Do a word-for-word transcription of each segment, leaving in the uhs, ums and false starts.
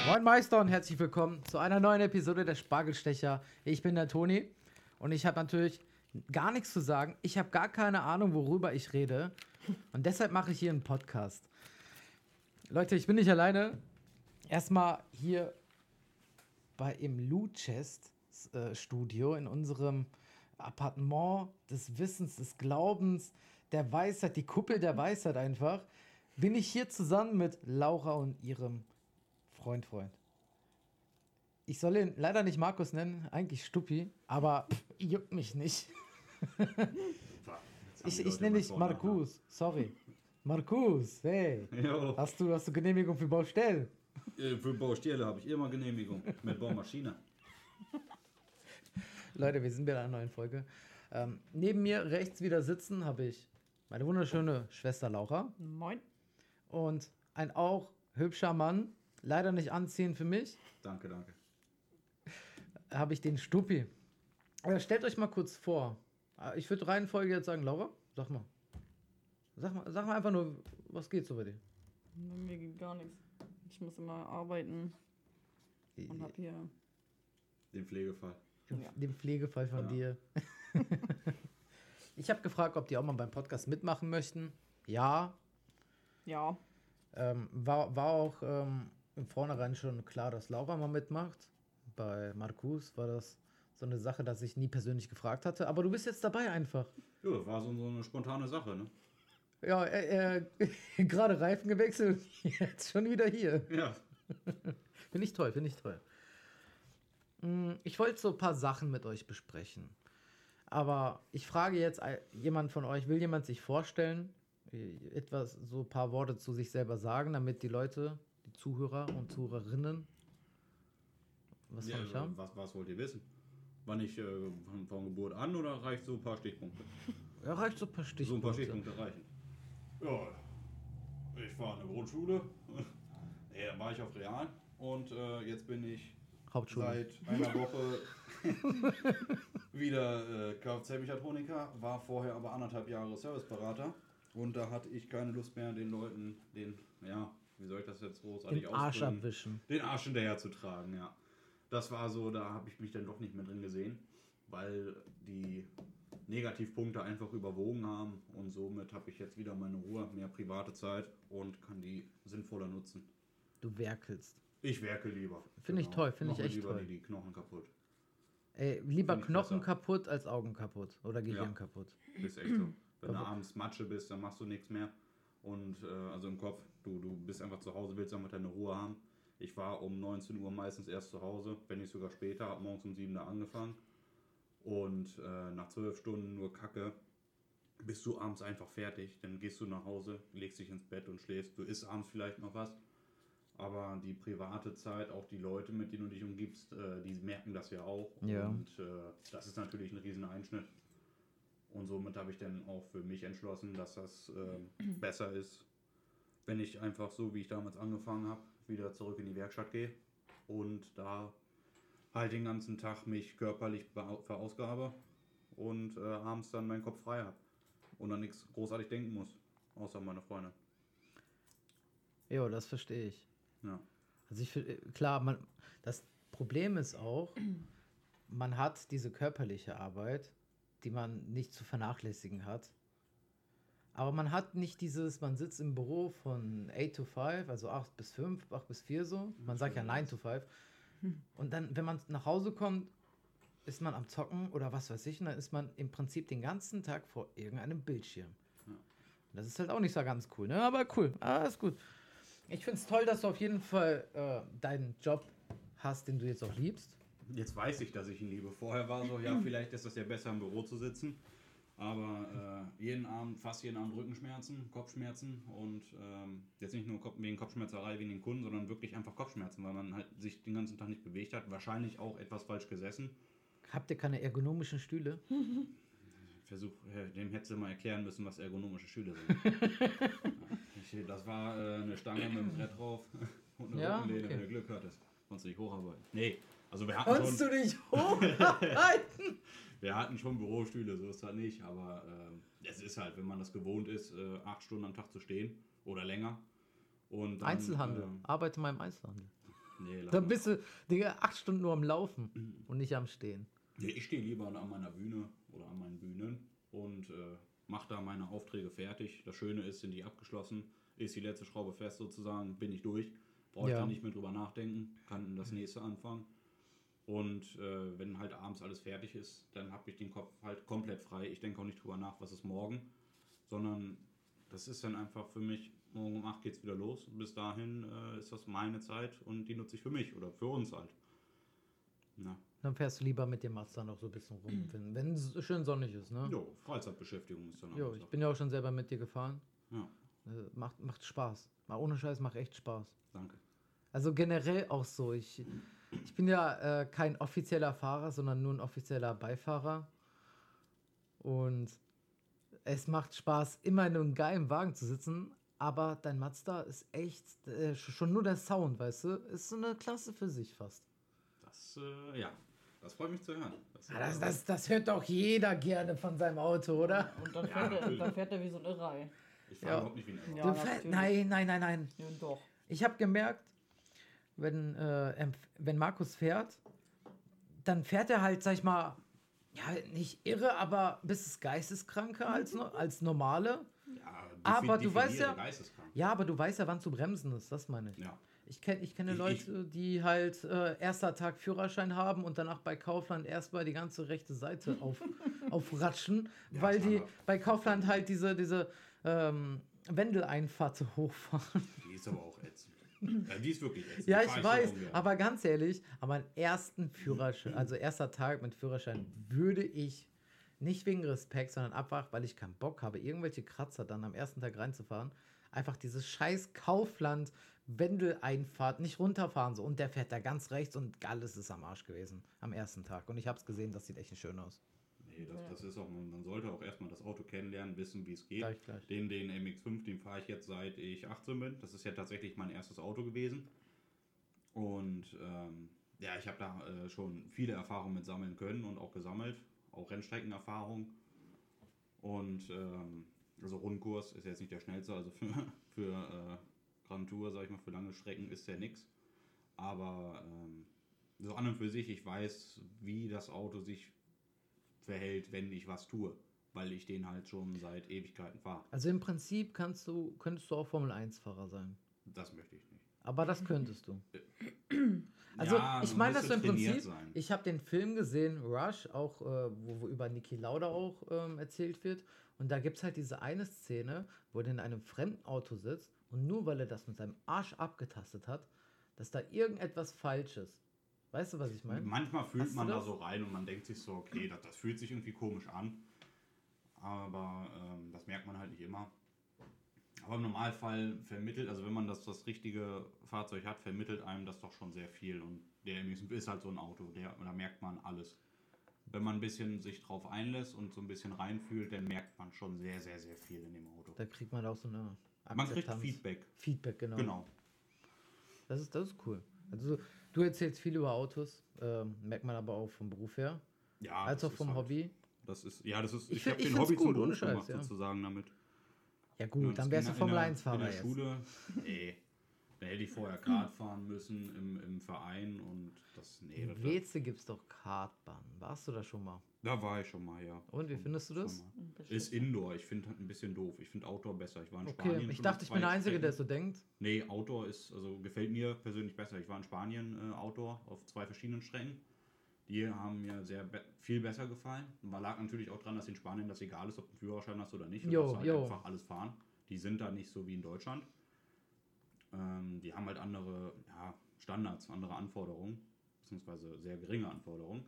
Moin Meister und herzlich willkommen zu einer neuen Episode der Spargelstecher. Ich bin der Toni und ich habe natürlich gar nichts zu sagen. Ich habe gar keine Ahnung, worüber ich rede und deshalb mache ich hier einen Podcast. Leute, ich bin nicht alleine. Erstmal hier bei im Luchest äh, Studio in unserem Appartement des Wissens, des Glaubens, der Weisheit, die Kuppel der Weisheit einfach, bin ich hier zusammen mit Laura und ihrem Freund, Freund. Ich soll ihn leider nicht Markus nennen, eigentlich Stuppi, aber pff, juckt mich nicht. ich ich nenne dich Markus, sorry. Markus, hey. Jo. Hast du, hast du Genehmigung für Baustellen? Äh, Für Baustelle habe ich immer Genehmigung mit Baumaschine. Leute, wir sind wieder in einer neuen Folge. Ähm, neben mir rechts wieder sitzen habe ich meine wunderschöne Schwester Laura. Moin. Und ein auch hübscher Mann, leider nicht anziehend für mich, Danke, danke. habe ich den Stuppi. Äh, stellt euch mal kurz vor. Äh, Ich würde Reihenfolge jetzt sagen, Laura, sag mal. Sag mal, sag mal einfach nur, was geht so bei dir? Bei mir geht gar nichts. Ich muss immer arbeiten und hab hier. Den Pflegefall. Im- Ja. Den Pflegefall von Ja. dir. Ich habe gefragt, ob die auch mal beim Podcast mitmachen möchten. Ja. Ja, Ähm, war, war auch ähm, im Vornherein schon klar, dass Laura mal mitmacht. Bei Markus war das so eine Sache, dass ich nie persönlich gefragt hatte. Aber du bist jetzt dabei einfach. Ja, das war so, so eine spontane Sache, ne? Ja, er, er gerade Reifen gewechselt, jetzt schon wieder hier. Ja. Finde ich toll, finde ich toll. Mm, Ich wollte so ein paar Sachen mit euch besprechen. Aber ich frage jetzt ein- jemand von euch, will jemand sich vorstellen, äh, etwas, so ein paar Worte zu sich selber sagen, damit die Leute, die Zuhörer und Zuhörerinnen, was ja soll ich haben? was, was wollt ihr wissen? Wann ich äh, von, von Geburt an oder reicht so ein paar Stichpunkte? Ja, reicht so ein paar So ein Stichpunkte. paar Stichpunkte reichen. Ja, ich war in der Grundschule. Ja, da war ich auf Real. Und äh, jetzt bin ich Hauptschule. seit einer Woche wieder äh, Kfz-Mechatroniker, war vorher aber anderthalb Jahre Serviceberater und da hatte ich keine Lust mehr, den Leuten den, ja, wie soll ich das jetzt großartig Den Arsch ausdrücken, abwischen. den Arsch hinterher zu tragen, ja. Das war so, da habe ich mich dann doch nicht mehr drin gesehen, weil die Negativpunkte einfach überwogen haben und somit habe ich jetzt wieder meine Ruhe, mehr private Zeit und kann die sinnvoller nutzen. Du werkelst. Ich werke lieber. Finde ich toll, finde ich Mach mir echt lieber toll. Die, die Knochen kaputt. Ey, lieber Find ich Knochen besser. kaputt als Augen kaputt. Oder Gehirn Ja. kaputt. Ist echt so. Wenn du Aber- abends Matsche bist, dann machst du nichts mehr. Und äh, also im Kopf, du, du bist einfach zu Hause, willst einfach deine Ruhe haben. Ich war um neunzehn Uhr meistens erst zu Hause, wenn nicht sogar später, hab morgens um sieben da angefangen. Und äh, nach zwölf Stunden nur Kacke, bist du abends einfach fertig. Dann gehst du nach Hause, legst dich ins Bett und schläfst. Du isst abends vielleicht noch was. Aber die private Zeit, auch die Leute, mit denen du dich umgibst, äh, die merken das ja auch. Ja. Und äh, das ist natürlich ein riesen Einschnitt. Und somit habe ich dann auch für mich entschlossen, dass das äh, besser ist, wenn ich einfach so, wie ich damals angefangen habe, wieder zurück in die Werkstatt gehe und da halt den ganzen Tag mich körperlich bea- verausgabe und äh, abends dann meinen Kopf frei habe und dann nichts großartig denken muss, außer meine Freunde. Jo, das verstehe ich. Ja. Also ich finde, klar, man, das Problem ist auch, man hat diese körperliche Arbeit, die man nicht zu vernachlässigen hat. Aber man hat nicht dieses, man sitzt im Büro von acht to five, also acht bis fünf, acht bis vier so. Man sagt ja neun to five. Und dann, wenn man nach Hause kommt, ist man am Zocken oder was weiß ich, und dann ist man im Prinzip den ganzen Tag vor irgendeinem Bildschirm. Und das ist halt auch nicht so ganz cool, ne? Aber cool, ah, ist gut. Ich finde es toll, dass du auf jeden Fall äh, deinen Job hast, den du jetzt auch liebst. Jetzt weiß ich, dass ich ihn liebe. Vorher war so, ja, vielleicht ist das ja besser im Büro zu sitzen. Aber äh, jeden Abend, fast jeden Abend Rückenschmerzen, Kopfschmerzen und ähm, jetzt nicht nur Kopf, wegen Kopfschmerzerei wegen den Kunden, sondern wirklich einfach Kopfschmerzen, weil man halt sich den ganzen Tag nicht bewegt hat. Wahrscheinlich auch etwas falsch gesessen. Habt ihr keine ergonomischen Stühle? Versuch, äh, dem hättest du mal erklären müssen, was ergonomische Stühle sind. ich, das war äh, eine Stange mit einem Brett drauf und eine Ja, Rückenlehne, okay. wenn du Glück hattest. Konntest du dich hocharbeiten. Nee, also wir hatten Kannst schon... du dich hocharbeiten? Wir hatten schon Bürostühle, so ist das nicht, aber ähm, es ist halt, wenn man das gewohnt ist, äh, acht Stunden am Tag zu stehen oder länger. Und dann, Einzelhandel. ähm, Arbeite mal im Einzelhandel. Nee, lass Dann mal. bist du, Digga, acht Stunden nur am Laufen und nicht am Stehen. Nee, ich stehe lieber an meiner Bühne oder an meinen Bühnen und äh, mache da meine Aufträge fertig. Das Schöne ist, sind die abgeschlossen. Ist die letzte Schraube fest sozusagen, bin ich durch. Brauche ich Ja. dann nicht mehr drüber nachdenken, kann das nächste anfangen. Und äh, wenn halt abends alles fertig ist, dann habe ich den Kopf halt komplett frei. Ich denke auch nicht drüber nach, was ist morgen, sondern das ist dann einfach für mich, morgen um acht geht's wieder los. Bis dahin äh, ist das meine Zeit und die nutze ich für mich oder für uns halt. Na, Dann fährst du lieber mit dem Mazda noch so ein bisschen rum, wenn wenn es schön sonnig ist, ne? jo, Freizeitbeschäftigung ist dann auch Jo, eine ich Sache. bin ja auch schon selber mit dir gefahren. Ja, Äh, macht, macht Spaß. Mal ohne Scheiß, macht echt Spaß. danke. Also generell auch so. Ich, ich bin ja äh, kein offizieller Fahrer, sondern nur ein offizieller Beifahrer. Und es macht Spaß, immer in einem geilen Wagen zu sitzen. Aber dein Mazda ist echt, äh, schon nur der Sound, weißt du, ist so eine Klasse für sich fast. Das, äh, ja, das freut mich zu hören. Das, Ja, das, das, das hört doch jeder gerne von seinem Auto, oder? Und dann Ja, fährt, er, natürlich. dann fährt er wie so ein Irrei. ich fahre Ja. überhaupt nicht wie ein Emma. Ja. Du fähr- natürlich. nein, nein, nein, nein. Ja, doch. Ich habe gemerkt, wenn, äh, empf- wenn Markus fährt, dann fährt er halt, sag ich mal, ja, nicht irre, aber ein bisschen geisteskranker als, no als normale. Ja, Aber defi- du weißt definiere ja- geisteskrank. Ja, aber du weißt ja, wann zu bremsen ist, das meine ich. Ja. Ich kenne ich kenne Ich- Leute, die halt äh, erster Tag Führerschein haben und danach bei Kaufland erstmal die ganze rechte Seite auf, aufratschen, Ja, weil die Standard. bei Kaufland halt diese, diese ähm, Wendeleinfahrt so hochfahren. Die ist aber auch ätzend. Ja, die ist wirklich ätzend. Ja, Die fahr ich so weiß, ungern. aber ganz ehrlich, am meinen ersten Führerschein, also erster Tag mit Führerschein, würde ich nicht wegen Respekt, sondern einfach, weil ich keinen Bock habe, irgendwelche Kratzer dann am ersten Tag reinzufahren, einfach dieses scheiß Kaufland Wendeleinfahrt nicht runterfahren so und der fährt da ganz rechts und alles ist am Arsch gewesen am ersten Tag und ich habe es gesehen, das sieht echt nicht schön aus. Nee, das, das ist auch, man sollte auch erstmal das Auto kennenlernen, wissen, wie es geht. Gleich, gleich. Den, den M X fünf, den fahre ich jetzt seit ich achtzehn bin. Das ist ja tatsächlich mein erstes Auto gewesen. Und ähm, ja, ich habe da äh, schon viele Erfahrungen mit sammeln können und auch gesammelt. Auch Rennstreckenerfahrung. Und ähm, also Rundkurs ist jetzt nicht der schnellste, also für, für äh, Grand Tour, sag ich mal, für lange Strecken ist der nix. Aber ähm, so an und für sich, ich weiß, wie das Auto sich verhält, wenn ich was tue, weil ich den halt schon seit Ewigkeiten fahre. Also im Prinzip kannst du, könntest du auch Formel eins Fahrer sein. Das möchte ich nicht. Aber das könntest du. Also Ja, ich man meine müsste das so im trainiert Prinzip, sein. ich habe den Film gesehen, Rush, auch äh, wo, wo über Niki Lauda auch ähm, erzählt wird. Und da gibt es halt diese eine Szene, wo er in einem fremden Auto sitzt und nur weil er das mit seinem Arsch abgetastet hat, dass da irgendetwas falsch ist. Weißt du, was ich meine? Manchmal fühlt Hast du man da das? so rein und man denkt sich so, okay, das, das fühlt sich irgendwie komisch an. Aber ähm, das merkt man halt nicht immer. Aber im Normalfall vermittelt, also wenn man das, das richtige Fahrzeug hat, vermittelt einem das doch schon sehr viel. Und der M X fünf ist halt so ein Auto, der, da merkt man alles. Wenn man ein bisschen sich drauf einlässt und so ein bisschen reinfühlt, dann merkt man schon sehr, sehr, sehr viel in dem Auto. Da kriegt man auch so eine Man kriegt Akzeptanz. Feedback. Feedback, genau. Genau. Das ist, das ist cool. Also du erzählst viel über Autos, ähm, merkt man aber auch vom Beruf her, Ja, als das auch ist vom halt, Hobby. Das ist, ja, das ist, Ich ich, find- habe ich den find's Hobby gut, zum ohne Beruf Scheiß, gemacht, ja. sozusagen damit. Ja gut, das dann wärst du ging Formel in der- eins Fahrer In der jetzt. Schule, nee, da hätte ich vorher Kart fahren müssen im, im Verein und das, nee, das, In Weze gibt es doch Kartbahn. Warst du da schon mal? da war ich schon mal, ja. Und wie findest du das? Schon mal. Ist Indoor, ich finde halt ein bisschen doof. Ich finde Outdoor besser. Ich war in Okay, Spanien. ich schon dachte, auf ich bin zwei der Einzige, der Strecken. so denkt. Nee, Outdoor ist, also gefällt mir persönlich besser. Ich war in Spanien äh, Outdoor auf zwei verschiedenen Strecken. Die haben mir sehr be viel besser gefallen. Und man lag natürlich auch dran, dass in Spanien das egal ist, ob du einen Führerschein hast oder nicht. Du Jo, darfst halt jo. einfach alles fahren. Die sind da nicht so wie in Deutschland. Ähm, die haben halt andere ja, Standards, andere Anforderungen, beziehungsweise sehr geringe Anforderungen.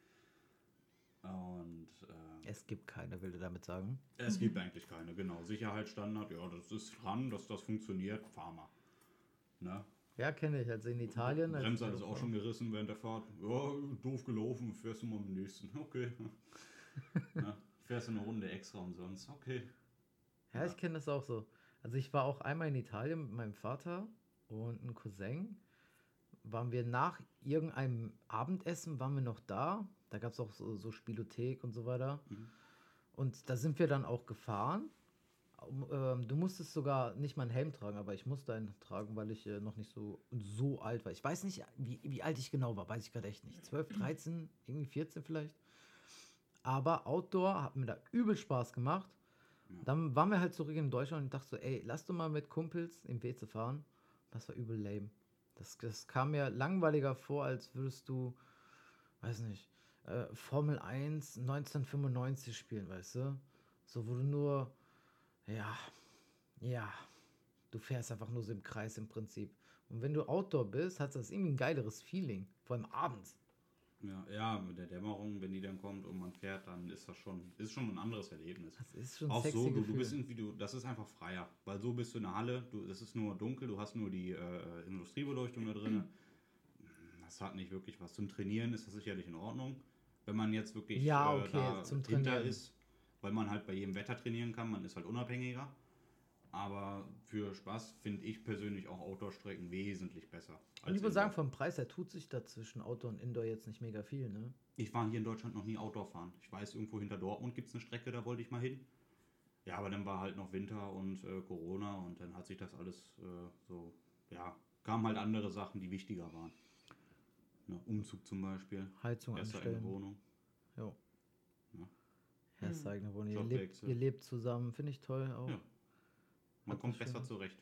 Und äh, Es gibt keine, will du damit sagen. es gibt eigentlich keine, genau. Sicherheitsstandard, ja, das ist dran, dass das funktioniert, fahr mal. Ne? Ja, kenne ich. Also in Italien. als- Bremser ist auch schon gerissen während der Fahrt. Ja, doof gelaufen, fährst du mal im nächsten. Okay. Ne? Fährst du eine Runde extra umsonst. Okay. Ja, ich kenne das auch so. Also ich war auch einmal in Italien mit meinem Vater und einem Cousin. Waren wir nach irgendeinem Abendessen, waren wir noch da. Da gab es auch so, so Spielothek und so weiter. Mhm. Und da sind wir dann auch gefahren. ähm, du musstest sogar nicht mal einen Helm tragen, aber ich musste einen tragen, weil ich äh, noch nicht so, so alt war. Ich weiß nicht, wie, wie alt ich genau war, weiß ich gerade echt nicht. zwölf, dreizehn, irgendwie vierzehn vielleicht. Aber Outdoor hat mir da übel Spaß gemacht. Ja. Dann waren wir halt zurück in Deutschland und dachte so, ey, lass doch mal mit Kumpels im W C fahren. Das war übel lame. Das, das kam mir langweiliger vor, als würdest du, weiß nicht, äh, Formel eins neunzehnhundertfünfundneunzig spielen, weißt du? So, wo du nur, ja, ja, du fährst einfach nur so im Kreis im Prinzip. Und wenn du Outdoor bist, hat das irgendwie ein geileres Feeling. Vor allem abends. Ja, ja, mit der Dämmerung, wenn die dann kommt und man fährt, dann ist das schon, ist schon ein anderes Erlebnis. Das ist schon Auch sexy so, du, du Gefühl. bist irgendwie, du, das ist einfach freier, weil so bist du in der Halle, du, es ist nur dunkel, du hast nur die äh, Industriebeleuchtung da drin. Das hat nicht wirklich was. Zum Trainieren ist das sicherlich in Ordnung, wenn man jetzt wirklich Ja, äh, okay, da zum hinter Trainieren. ist, weil man halt bei jedem Wetter trainieren kann, man ist halt unabhängiger. Aber für Spaß finde ich persönlich auch Outdoor-Strecken wesentlich besser. Und ich würde Indoor. sagen, vom Preis her tut sich da zwischen Outdoor und Indoor jetzt nicht mega viel, ne? Ich war hier in Deutschland noch nie Outdoor fahren. Ich weiß, irgendwo hinter Dortmund gibt es eine Strecke, da wollte ich mal hin. Ja, aber dann war halt noch Winter und äh, Corona und dann hat sich das alles äh, so, ja, kamen halt andere Sachen, die wichtiger waren. Ne, Umzug zum Beispiel, Heizung erste eigene anstellen. Wohnung. Jo. Ja. Erste eigene Wohnung. Ihr lebt, Jobwechsel. ihr lebt zusammen, finde ich toll auch. Ja. Man Hat kommt das schon. besser zurecht.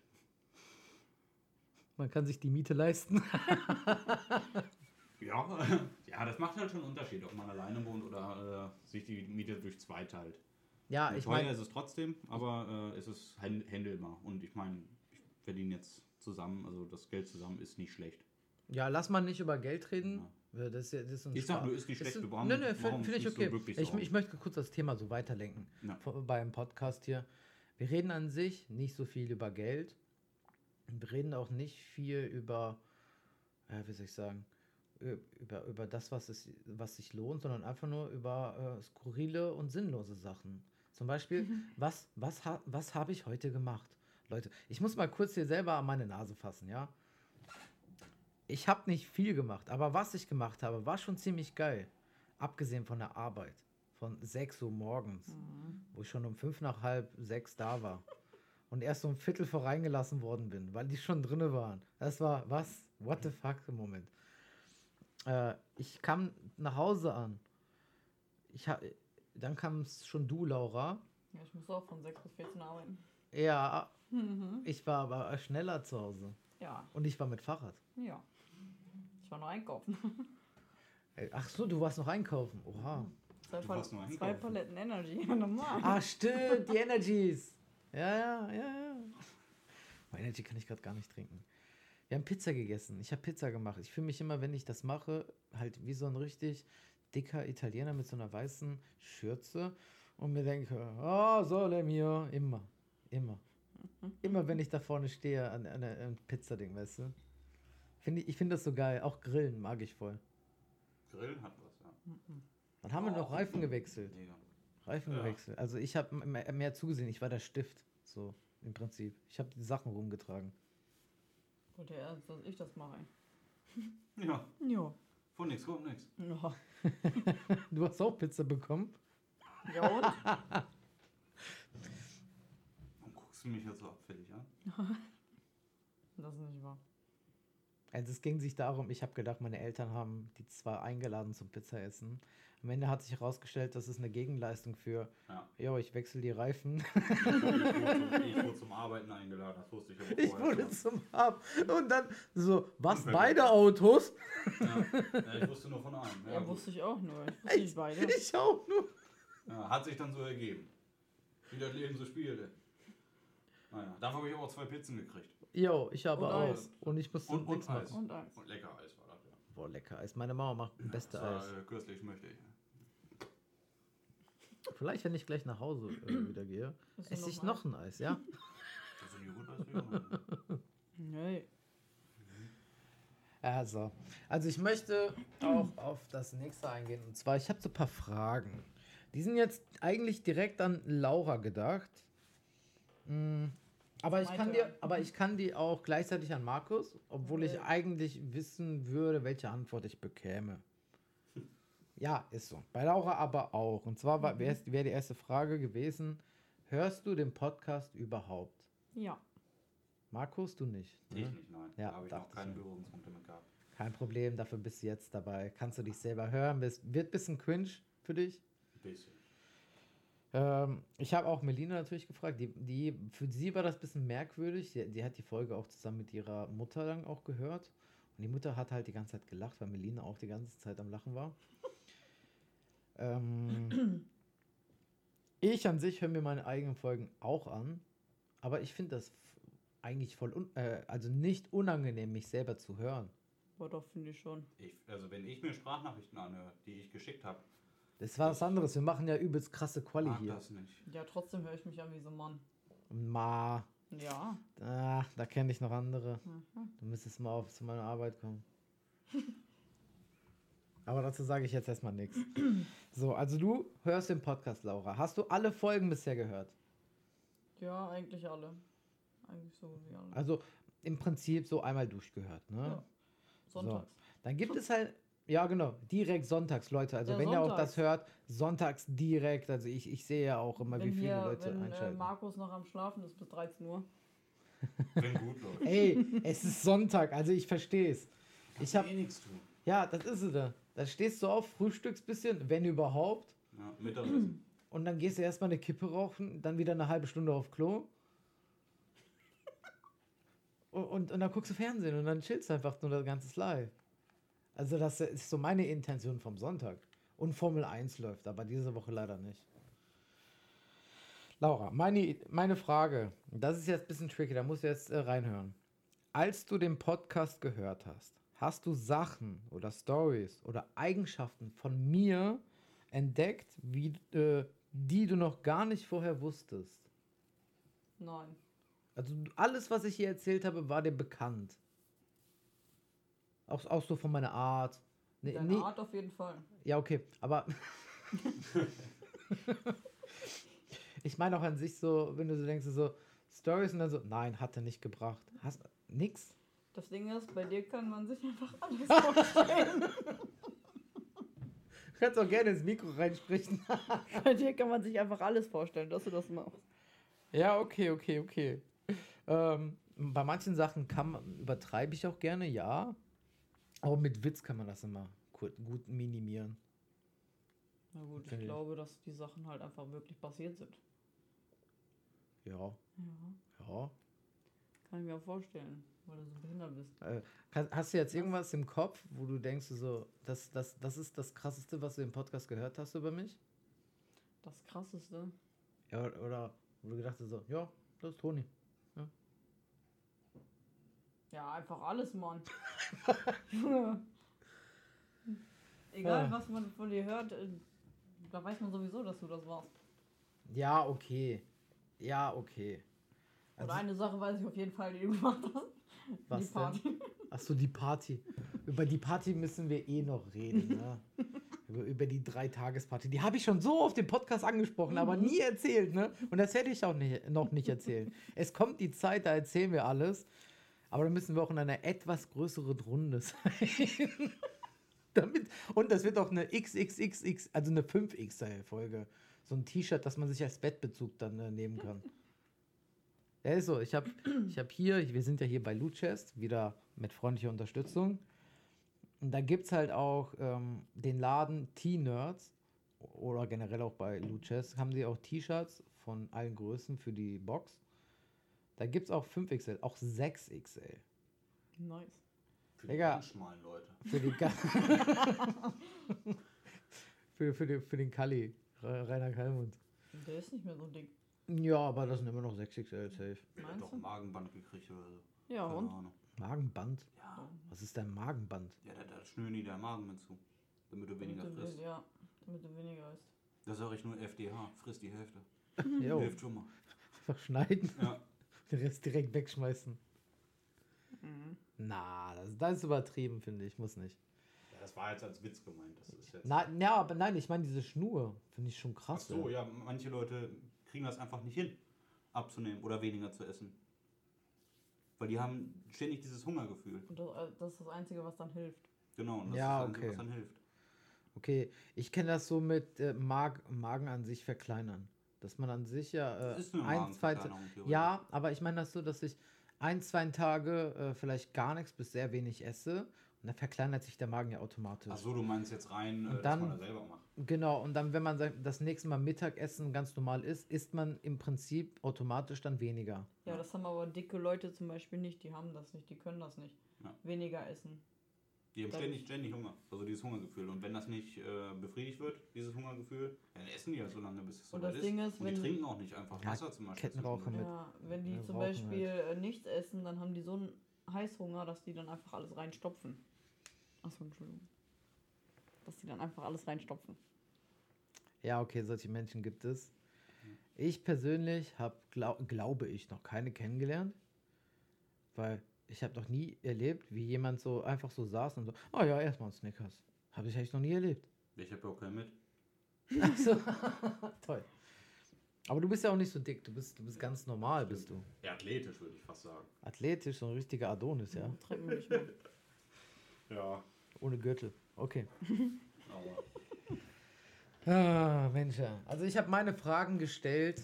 Man kann sich die Miete leisten. Ja, ja, das macht halt schon einen Unterschied, ob man alleine wohnt oder äh, sich die Miete durch zwei teilt. Ja, Ja, ich teuer meine, ist es trotzdem, aber äh, es ist hand- handelbar. Und ich meine, ich verdiene jetzt zusammen, also das Geld zusammen ist nicht schlecht. ja, lass mal nicht über Geld reden. Ja, Das ist, ja- das ist ein Ich sag Spaß. nur, ist nicht Das schlecht. ist- Wir haben- Nö, nö, warum finde ich nicht so okay. wirklich ich, so ich möchte kurz das Thema so weiterlenken Ja. vor- beim Podcast hier. Wir reden an sich nicht so viel über Geld. Wir reden auch nicht viel über, äh, wie soll ich sagen, ü- über, über das, was, es, was sich lohnt, sondern einfach nur über äh, skurrile und sinnlose Sachen. Zum Beispiel, was, was, ha, was habe ich heute gemacht? Leute, ich muss mal kurz hier selber an meine Nase fassen, ja? Ich habe nicht viel gemacht, aber was ich gemacht habe, war schon ziemlich geil. Abgesehen von der Arbeit. Von sechs Uhr morgens, wo ich schon um fünf nach halb sechs da war. Und erst um Viertel vor reingelassen worden bin, weil die schon drinne waren. Das war, was? What the fuck im Moment. Äh, ich kam nach Hause an. Ich ha dann kam schon du, Laura. Ja, ich muss auch von sechs bis vierzehn arbeiten. Ja, ich war aber schneller zu Hause. Ja, Und ich war mit Fahrrad. ja. Ich war nur einkaufen. Ey, Ach so, du warst noch einkaufen. Oha. Zwei, Du Pal warst nur zwei einkaufen. Paletten Energy. Normal. Ah, stimmt, die Energies. Ja, ja, ja, ja. Oh, Energy kann ich gerade gar nicht trinken. Wir haben Pizza gegessen. Ich habe Pizza gemacht. Ich fühle mich immer, wenn ich das mache, halt wie so ein richtig dicker Italiener mit so einer weißen Schürze und mir denke, oh, sole mio. Immer, immer. Immer, wenn ich da vorne stehe an, an einem Pizzading, weißt du. Find ich ich finde das so geil. Auch Grillen mag ich voll. Grillen hat was, ja. Dann haben wir noch Reifen gewechselt. Mega. Reifen Ja. gewechselt. Also ich habe mehr, mehr zugesehen. Ich war der Stift. So, im Prinzip. Ich habe die Sachen rumgetragen. Gut, ja, dass ich das mache. Ja, Ja. von nix kommt nix. Ja. Du hast auch Pizza bekommen? Ja, und? Warum guckst du mich jetzt so abfällig an? Das ist nicht wahr. Also es ging sich darum, ich habe gedacht, meine Eltern haben die zwar eingeladen zum Pizzaessen. Am Ende hat sich herausgestellt, das ist eine Gegenleistung für, Ja. jo, ich wechsle die Reifen. Ich wurde, zum, ich wurde zum Arbeiten eingeladen, das wusste ich aber Ich vorher wurde schon. zum Ab. Und dann so, was, Unvergessen. beide Autos? Ja. Ja, ich wusste nur von einem. Ja, Ja, gut. wusste ich auch nur. Ich wusste nicht beide. Ich auch nur. Ja, hat sich dann so ergeben. Wie das Leben so spielte. Naja, dafür habe ich aber auch zwei Pizzen gekriegt. Jo, ich habe Und auch. Eis. Und ich musste Und- und nichts Eis. machen. Und eins. Und lecker Eis war das, ja. Boah, lecker Eis. Meine Mama macht das beste Das war Eis. äh, kürzlich, möchte ich. Vielleicht, wenn ich gleich nach Hause äh, wieder gehe, Ist da esse ich ein noch ein Eis, ja? Das sind die Rot-Eis. Nee. Also, also ich möchte auch auf das nächste eingehen. Und zwar, ich habe so ein paar Fragen. Die sind jetzt eigentlich direkt an Laura gedacht. Mm, Aber ich, Mein kann Turn. dir, aber ich kann die auch gleichzeitig an Markus, obwohl ich Okay. eigentlich wissen würde, welche Antwort ich bekäme. Ja, ist so. Bei Laura aber auch. Und zwar wäre wär die erste Frage gewesen, hörst du den Podcast überhaupt? Ja. Markus, du nicht? Ich Ne? nicht, nein. Ja, Da habe ich dachte noch keine ich mir. Berührungspunkte mit gehabt. Kein Problem, dafür bist du jetzt dabei. Kannst du dich selber hören. Bist, wird ein bisschen cringe für dich. Ein bisschen. Ähm, ich habe auch Melina natürlich gefragt. Die, die, für sie war das ein bisschen merkwürdig. Die, die hat die Folge auch zusammen mit ihrer Mutter dann auch gehört. Und die Mutter hat halt die ganze Zeit gelacht, weil Melina auch die ganze Zeit am Lachen war. ähm, ich an sich höre mir meine eigenen Folgen auch an. Aber ich finde das f- eigentlich voll, un äh, also nicht unangenehm, mich selber zu hören. Aber doch, finde ich schon. Ich, also wenn ich mir Sprachnachrichten anhöre, die ich geschickt habe, Das war was anderes. Wir machen ja übelst krasse Quali mag hier. das nicht. Ja, trotzdem höre ich mich an wie so ein Mann. Ma, Ja. ah, da kenne ich noch andere. Mhm. Du müsstest mal auf zu meiner Arbeit kommen. Aber dazu sage ich jetzt erstmal nichts. So, also du hörst den Podcast, Laura. Hast du alle Folgen bisher gehört? Ja, eigentlich alle. Eigentlich so wie alle. Also im Prinzip so einmal durchgehört, ne? Ja. Sonntags. Dann gibt es halt, ja genau, direkt sonntags, Leute. Also Ja, wenn ihr auch das sonntags. hört, sonntags direkt. Also ich, ich sehe ja auch immer, wie Wenn, viele hier, Leute wenn äh, einschalten. Markus noch am Schlafen ist bis dreizehn Uhr. Wenn gut läuft. Ey, es ist Sonntag, also ich verstehe es. Ich habe, eh nichts tun. ja, das ist es da. Da stehst du auf, frühstückst bisschen, wenn überhaupt. Ja, Mittagessen. Und dann gehst du erstmal eine Kippe rauchen, dann wieder eine halbe Stunde auf Klo. Und, und, und dann guckst du Fernsehen und dann chillst du einfach nur das ganze Live. Also das ist so meine Intention vom Sonntag. Und Formel eins läuft, aber diese Woche leider nicht. Laura, meine, meine Frage, das ist jetzt ein bisschen tricky, da musst du jetzt äh, reinhören. Als du den Podcast gehört hast, hast du Sachen oder Stories oder Eigenschaften von mir entdeckt, wie, äh, die du noch gar nicht vorher wusstest? Nein. Also du- alles, was ich hier erzählt habe, war dir bekannt. Auch, auch so von meiner Art. Nee, Deine nee, Art auf jeden Fall. ja, okay, aber ich meine auch an sich so, wenn du so denkst, so Stories und dann so, nein, hat er nicht gebracht. Hast nix? Das Ding ist, bei dir kann man sich einfach alles vorstellen. Du kannst auch gerne ins Mikro reinsprechen. Bei dir kann man sich einfach alles vorstellen, dass du das machst. Ja, okay, okay, okay. Ähm, bei manchen Sachen kann man, übertreibe ich auch gerne, ja. Aber mit Witz kann man das immer gut, gut minimieren. Na gut, ich Finde ich. glaube, dass die Sachen halt einfach wirklich passiert sind. Ja, Ja, ja. kann ich mir auch vorstellen, weil du so behindert bist. Äh, hast, hast du jetzt irgendwas im Kopf, wo du denkst, so, das, das, das ist das Krasseste, was du im Podcast gehört hast über mich? Das Krasseste. Ja, oder wo du gedacht hast, so, ja, das ist Toni. Ja, einfach alles, Mann. Junge. Egal, Ja. was man von dir hört, äh, da weiß man sowieso, dass du das warst. Ja, okay. Ja, okay. Oder Also- eine Sache weiß ich auf jeden Fall, die du gemacht hast. Was die denn? Party. Achso, die Party. Über die Party müssen wir eh noch reden, ne? über, über die Drei-Tages-Party. Die habe ich schon so auf dem Podcast angesprochen, aber Mhm. nie erzählt, ne? Und das hätte ich auch nicht, noch nicht erzählen. Es kommt die Zeit, da erzählen wir alles. Aber da müssen wir auch in einer etwas größeren Runde sein. Damit, und das wird auch eine X X X X, also eine fünf X L-Folge. So ein T-Shirt, das man sich als Bettbezug dann äh, nehmen kann. Ja, ist so. Ich habe ich hab hier, wir sind ja hier bei Loot Chest, wieder mit freundlicher Unterstützung. Und da gibt es halt auch ähm, den Laden T-Nerds oder generell auch bei Loot Chest haben die auch T-Shirts von allen Größen für die Box. Da gibt es auch fünf X L, auch sechs X L. Nice. Für die Digga. ganz schmalen Leute. Für, die Ga für, für, den, für den Kalli, Re- Rainer Kallmund. Der ist nicht mehr so dick. Ja, aber das sind immer noch sechs X L safe. Der hat Meinst doch du? ein Magenband gekriegt oder so. Ja, Keine und? Ahnung. Magenband? Ja, Was ist dein Magenband? ja da, da schnüren die der Magen mit zu. Damit du weniger Damit du, frisst. ja, damit du weniger isst. Da sage ich nur F D H, frisst die Hälfte. Jo, Hilft schon mal. einfach schneiden, Ja. den Rest direkt wegschmeißen. Mhm. Na, das, das ist übertrieben, finde ich. Muss nicht. Ja, das war jetzt als Witz gemeint. Das ist jetzt. Na, ja, aber nein, ich meine diese Schnur. Finde ich schon Ach krass. so, ja. ja, manche Leute kriegen das einfach nicht hin, abzunehmen oder weniger zu essen. Weil die haben ständig dieses Hungergefühl. Und das, äh, das ist das Einzige, was dann hilft. Genau, und das Ja, ist das Einzige, okay. was dann hilft. Okay, ich kenne das so mit äh, Mag Magen an sich verkleinern. Dass man an sich ja äh, Das ist eine ein, zwei Magenverkleinerung, theoretisch. Ja, aber ich meine das so, dass ich ein, zwei Tage äh, vielleicht gar nichts bis sehr wenig esse und dann verkleinert sich der Magen ja automatisch. Ach so, du meinst jetzt rein, äh, Und dass dann- man das selber macht. Genau, und dann, wenn man sein- das nächste Mal Mittagessen ganz normal isst, isst man im Prinzip automatisch dann weniger. Ja, das haben aber dicke Leute zum Beispiel nicht. Die haben das nicht, die können das nicht. Ja. Weniger essen. Die haben Das ständig, ist- ständig Hunger. Also dieses Hungergefühl. Und wenn das nicht äh, befriedigt wird, dieses Hungergefühl, dann essen die ja so lange, bis es Und soweit das Ding ist, Und die wenn- trinken auch nicht einfach Ja, Wasser zum Beispiel. Kettenraucher zwischendurch. mit. Ja, wenn die Ja, zum rauchen Beispiel äh, nichts essen, dann haben die so einen Heißhunger, dass die dann einfach alles reinstopfen. Achso, Entschuldigung. Dass die dann einfach alles reinstopfen. Ja, okay, solche Menschen gibt es. Ich persönlich habe, glaub, glaube ich, noch keine kennengelernt, weil ich habe noch nie erlebt, wie jemand so einfach so saß und so, oh ja, erstmal ein Snickers. Habe ich eigentlich noch nie erlebt. Ich habe ja auch keinen mit. Also, toll. Aber du bist ja auch nicht so dick, du bist, du bist ganz normal, bist du. Ja, athletisch würde ich fast sagen. Athletisch, so ein richtiger Adonis, ja. Treib mir nicht mal. Ja, Ohne Gürtel. Okay. aber Ah, Mensch. ja. Also ich habe meine Fragen gestellt.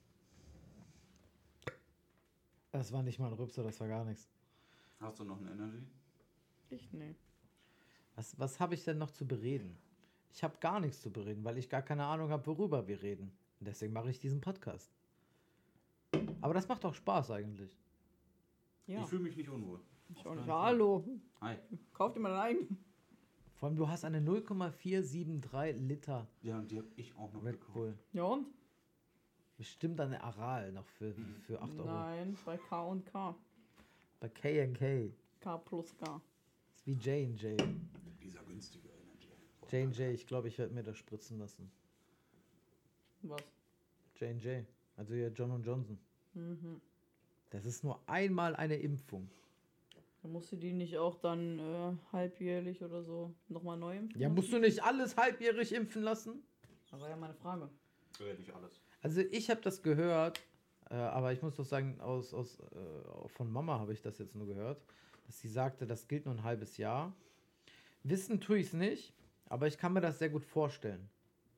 Das war nicht mal ein Rübser, das war gar nichts. hast du noch eine Energy? Ich nee. Was, was habe ich denn noch zu bereden? Ich habe gar nichts zu bereden, weil ich gar keine Ahnung habe, worüber wir reden. Und deswegen mache ich diesen Podcast. Aber das macht auch Spaß eigentlich. Ja. Ich fühle mich nicht unwohl. Ich Auf auch nicht. keinen Fall. Hallo. Hi. Kauf dir mal einen. Vor allem, du hast eine null Komma vier sieben drei Liter Ja, und die habe ich auch noch Red gekauft. Bull. Ja und? Bestimmt eine Aral noch für, für acht Euro. Nein, bei K und K. Bei K and K. K plus K. Ist wie J and J. Dieser günstige Energy. J and J, ich glaube, ich werde mir das spritzen lassen. Was? J and J. Also ja, John und Johnson. Mhm. Das ist nur einmal eine Impfung. Dann musst du die nicht auch dann äh, halbjährlich oder so nochmal neu impfen? Ja, musst du nicht alles halbjährig impfen lassen? Das war ja meine Frage. Ja, nicht alles. Also ich habe das gehört, äh, aber ich muss doch sagen, aus, aus, äh, von Mama habe ich das jetzt nur gehört, dass sie sagte, das gilt nur ein halbes Jahr. Wissen tue ich es nicht, aber ich kann mir das sehr gut vorstellen.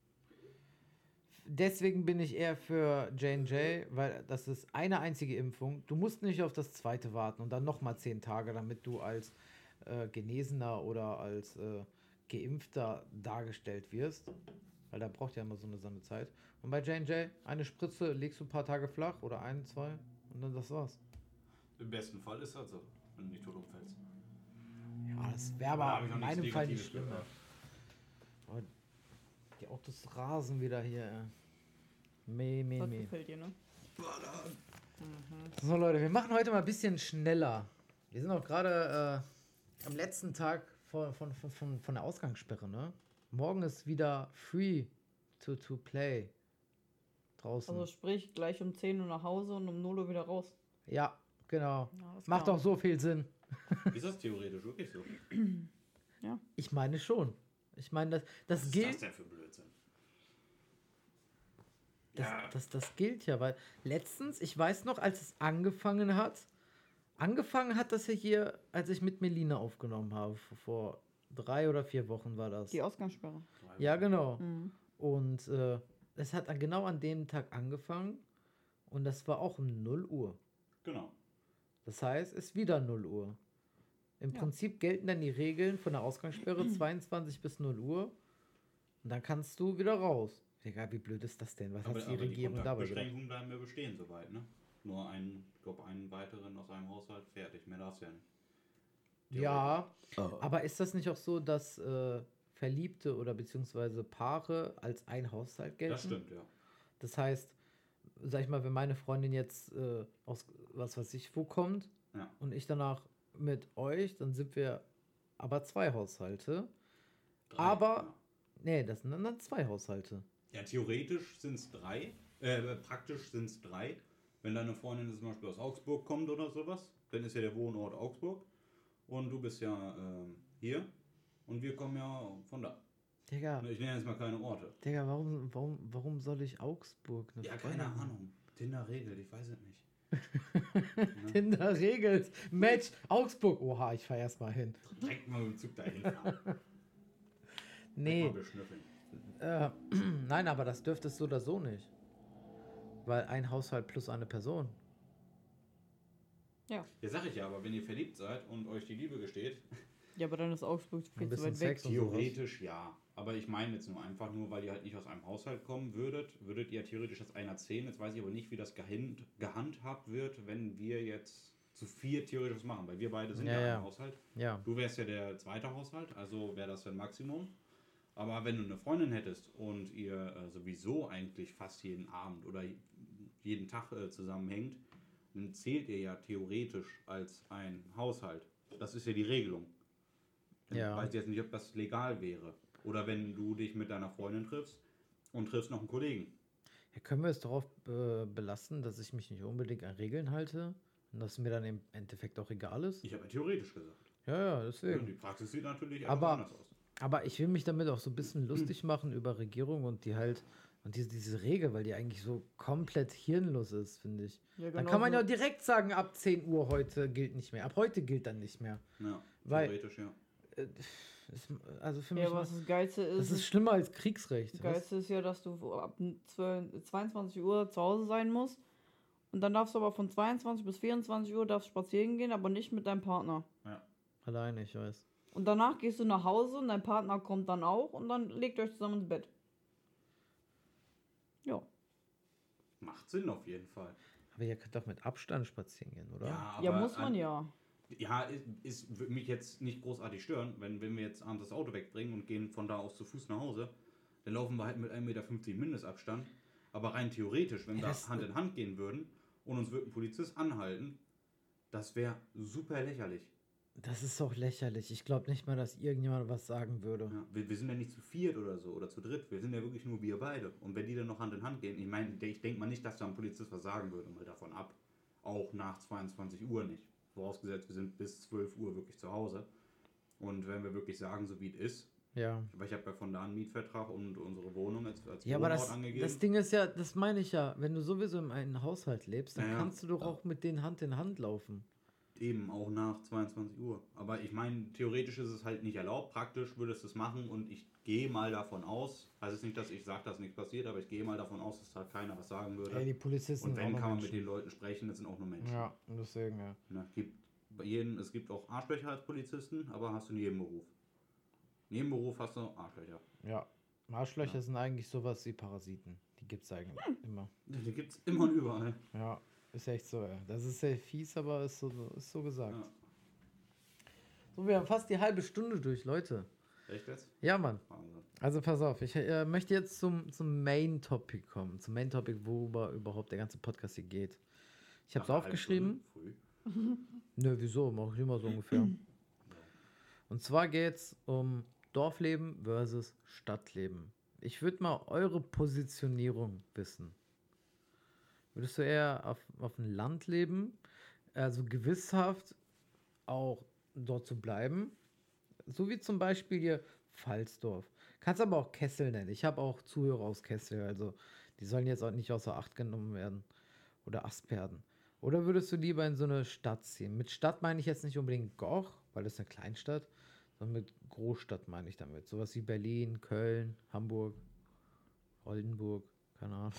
Deswegen bin ich eher für J and J, weil das ist eine einzige Impfung. Du musst nicht auf das zweite warten und dann nochmal zehn Tage, damit du als äh, Genesener oder als äh, Geimpfter dargestellt wirst. Weil da braucht ja immer so eine, so eine Zeit. Und bei J and J, eine Spritze legst du ein paar Tage flach oder ein, zwei und dann das war's. Im besten Fall ist das so, wenn du nicht tot umfällst. Ja, das wäre Aber da aber hab ich in noch nichts meinem Fall nicht Negatives schlimm. gehört. Aber die Autos rasen wieder hier. ey. Meh, meh, Das meh. gefällt dir, ne? So Leute, wir machen heute mal ein bisschen schneller. Wir sind auch gerade äh, am letzten Tag von, von, von, von, von der Ausgangssperre, ne? Morgen ist wieder free to, to play draußen. Also sprich, gleich um zehn Uhr nach Hause und um null Uhr wieder raus. ja, genau. Ja, ist Macht klar. doch so viel Sinn. Ist das theoretisch wirklich so? Ich meine schon. Ich meine, das, das Was ist gilt. das denn für Blödsinn? Das, Ja. das, das gilt ja, weil letztens, ich weiß noch, als es angefangen hat, angefangen hat das ja hier, als ich mit Melina aufgenommen habe, vor- vor drei oder vier Wochen war das. Die Ausgangssperre. Ja, genau. Mhm. Und äh, es hat dann genau an dem Tag angefangen und das war auch um null Uhr. Genau. Das heißt, es ist wieder null Uhr. Im Ja. Prinzip gelten dann die Regeln von der Ausgangssperre zweiundzwanzig bis null Uhr und dann kannst du wieder raus. Egal, wie blöd ist das denn? Was Aber, hat die aber die Regierung dabei gedacht? Kontaktbeschränkungen bleiben ja bestehen soweit, ne? Nur einen, ich glaube, einen weiteren aus einem Haushalt, fertig. Mehr darfst du ja nicht. Ja, aber ist das nicht auch so, dass äh, Verliebte oder beziehungsweise Paare als ein Haushalt gelten? Das stimmt, ja. Das heißt, sag ich mal, wenn meine Freundin jetzt äh, aus was weiß ich wo kommt Ja. und ich danach mit euch, dann sind wir aber zwei Haushalte. Drei, Aber, nee, das sind dann zwei Haushalte. Ja, theoretisch sind es drei. Äh, praktisch sind es drei. Wenn deine Freundin zum Beispiel aus Augsburg kommt oder sowas, dann ist ja der Wohnort Augsburg. Und du bist ja ähm, hier. Und wir kommen ja von da. Digga, Ich nenne jetzt mal keine Orte. Digga, warum, warum, warum soll ich Augsburg? eine Ja, Freundin keine haben? Ahnung. Tinder regelt, ich weiß es nicht. Tinder regelt. Match, Augsburg. Oha, ich fahr erst mal hin. Direkt mal mit dem Zug dahin fahren. Nee, Mal beschnüffeln. äh, nein, aber das dürfte es so oder so nicht. Weil ein Haushalt plus eine Person. Ja. Ja, sag ich ja, aber wenn ihr verliebt seid und euch die Liebe gesteht, Ja, aber dann ist Augsburg viel Ein zu bisschen weit weg. Sex und sowas. theoretisch ja. Aber ich meine jetzt nur einfach nur, weil ihr halt nicht aus einem Haushalt kommen würdet, würdet ihr theoretisch als einer zählen. Jetzt weiß ich aber nicht, wie das gehand, gehandhabt wird, wenn wir jetzt zu vier theoretisch was machen, weil wir beide sind Ja, ja, ja. ein Haushalt. Ja. Du wärst ja der zweite Haushalt, also wäre das ein Maximum. Aber wenn du eine Freundin hättest und ihr äh, sowieso eigentlich fast jeden Abend oder jeden Tag äh, zusammenhängt, dann zählt ihr ja theoretisch als ein Haushalt. Das ist ja die Regelung. Ich Ja. weiß jetzt nicht, ob das legal wäre. Oder wenn du dich mit deiner Freundin triffst und triffst noch einen Kollegen. Ja, können wir es darauf äh, belassen, dass ich mich nicht unbedingt an Regeln halte und dass mir dann im Endeffekt auch egal ist? Ich habe ja theoretisch gesagt. Ja, ja, Und deswegen. die Praxis sieht natürlich etwas Aber- anders aus. Aber ich will mich damit auch so ein bisschen lustig machen über Regierung und die halt und diese, diese Regel, weil die eigentlich so komplett hirnlos ist, finde ich. Ja, Dann genau kann man ja so. direkt sagen, ab zehn Uhr heute gilt nicht mehr. Ab heute gilt dann nicht mehr. Ja, Weil- theoretisch, ja. Äh, ist, also für mich, Ja, was das Geilste ist, das ist schlimmer als Kriegsrecht. das Was? Geilste ist ja, dass du ab zwölf, zweiundzwanzig Uhr zu Hause sein musst. Und dann darfst du aber von zweiundzwanzig bis vierundzwanzig Uhr darfst spazieren gehen, aber nicht mit deinem Partner. Alleine, ich weiß. Und danach gehst du nach Hause und dein Partner kommt dann auch und dann legt ihr euch zusammen ins Bett. Ja. Macht Sinn auf jeden Fall. Aber ihr könnt doch mit Abstand spazieren gehen, oder? Ja, Ja, aber muss man an- ja. Ja, ist, ist würde mich jetzt nicht großartig stören, wenn, wenn wir jetzt abends das Auto wegbringen und gehen von da aus zu Fuß nach Hause, dann laufen wir halt mit ein Meter fünfzig Mindestabstand. Aber rein theoretisch, wenn Ja, wir das- Hand in Hand gehen würden und uns würde ein Polizist anhalten, das wäre super lächerlich. Das ist doch lächerlich. Ich glaube nicht mal, dass irgendjemand was sagen würde. Ja, wir, wir sind ja nicht zu viert oder so oder zu dritt, wir sind ja wirklich nur wir beide. Und wenn die dann noch Hand in Hand gehen, ich meine, ich denke mal nicht, dass da ein Polizist was sagen würde, mal davon ab. Auch nach zweiundzwanzig Uhr nicht. Vorausgesetzt, wir sind bis zwölf Uhr wirklich zu Hause. Und wenn wir wirklich sagen, so wie es ist, Ja. weil ich habe ja von da einen Mietvertrag und unsere Wohnung als, als Ja, aber Wohnort das, angegeben. das Ding ist ja, das meine ich ja, wenn du sowieso in einem Haushalt lebst, dann Ja, ja. kannst du doch auch mit denen Hand in Hand laufen. Eben, auch nach zweiundzwanzig Uhr. Aber ich meine, theoretisch ist es halt nicht erlaubt. Praktisch würdest du es machen und ich gehe mal davon aus, heißt es nicht, dass ich sage, dass nichts passiert, aber ich gehe mal davon aus, dass halt keiner was sagen würde. Ey, die Polizisten und sind wenn, auch kann noch man mit den Menschen. Leuten sprechen, das sind auch nur Menschen. Ja, deswegen, ja. Ne, gibt bei jedem, es gibt auch Arschlöcher als Polizisten, aber hast du in jedem Beruf. In jedem Beruf hast du Arschlöcher. Ja. Arschlöcher Ja. sind eigentlich sowas wie Parasiten. Die gibt es eigentlich immer. Die gibt es immer und überall. Ja, ist echt so, ey. Das ist sehr fies, aber ist so, ist so gesagt. Ja. So, wir haben fast die halbe Stunde durch, Leute. Echt jetzt? Ja, Mann. Wahnsinn. Also pass auf, ich äh, möchte jetzt zum, zum Main Topic kommen. Zum Main Topic, worüber überhaupt der ganze Podcast hier geht. Ich habe es Nach einer halben aufgeschrieben. Stunde Früh. Nö, wieso? Mache ich immer so ungefähr. Und zwar geht es um Dorfleben versus Stadtleben. Ich würde mal eure Positionierung wissen. Würdest du eher auf, auf dem Land leben, also gewisshaft auch dort zu bleiben? So wie zum Beispiel hier Pfalzdorf. Kannst aber auch Kessel nennen. Ich habe auch Zuhörer aus Kessel, also die sollen jetzt auch nicht außer Acht genommen werden. Oder Asperden. Oder würdest du lieber in so eine Stadt ziehen? Mit Stadt meine ich jetzt nicht unbedingt Goch, weil das ist eine Kleinstadt, sondern mit Großstadt meine ich damit. Sowas wie Berlin, Köln, Hamburg, Oldenburg, keine Ahnung.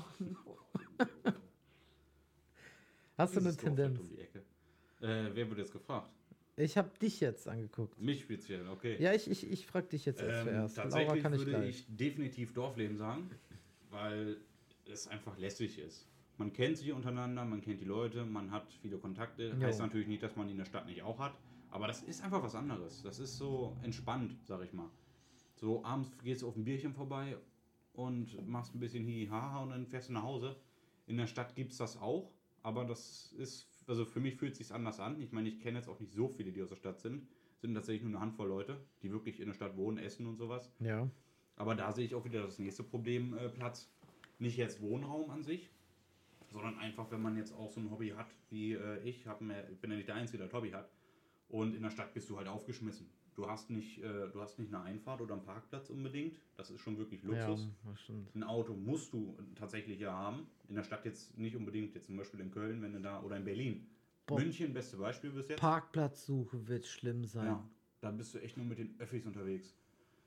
Hast du eine Dieses Dorf direkt Tendenz? um die Ecke. Äh, wer wird jetzt gefragt? Ich habe dich jetzt angeguckt. Mich speziell, okay. Ja, ich, ich, ich frage dich jetzt erst Ähm, zuerst. Laura tatsächlich kann ich würde gleich. ich definitiv Dorfleben sagen, weil es einfach lässig ist. Man kennt sich untereinander, man kennt die Leute, man hat viele Kontakte. Jo. Heißt natürlich nicht, dass man die in der Stadt nicht auch hat, aber das ist einfach was anderes. Das ist so entspannt, sag ich mal. So abends gehst du auf ein Bierchen vorbei und machst ein bisschen Hihi-Haha und dann fährst du nach Hause. In der Stadt gibt es das auch, aber das ist, also für mich fühlt es sich anders an. Ich meine, ich kenne jetzt auch nicht so viele, die aus der Stadt sind. Es sind tatsächlich nur eine Handvoll Leute, die wirklich in der Stadt wohnen, essen und sowas. Ja. Aber da sehe ich auch wieder das nächste Problem, äh, Platz. Nicht jetzt Wohnraum an sich, sondern einfach, wenn man jetzt auch so ein Hobby hat, wie äh, ich, hab mir, ich bin ja nicht der Einzige, der ein Hobby hat. Und in der Stadt bist du halt aufgeschmissen. Du hast nicht, äh, du hast nicht eine Einfahrt oder einen Parkplatz unbedingt. Das ist schon wirklich Luxus. Ja, das stimmt. Ein Auto musst du tatsächlich ja haben. In der Stadt jetzt nicht unbedingt, jetzt zum Beispiel in Köln, wenn du da, oder in Berlin. Boah. München, beste Beispiel bis jetzt. Parkplatzsuche wird schlimm sein. Ja, da bist du echt nur mit den Öffis unterwegs.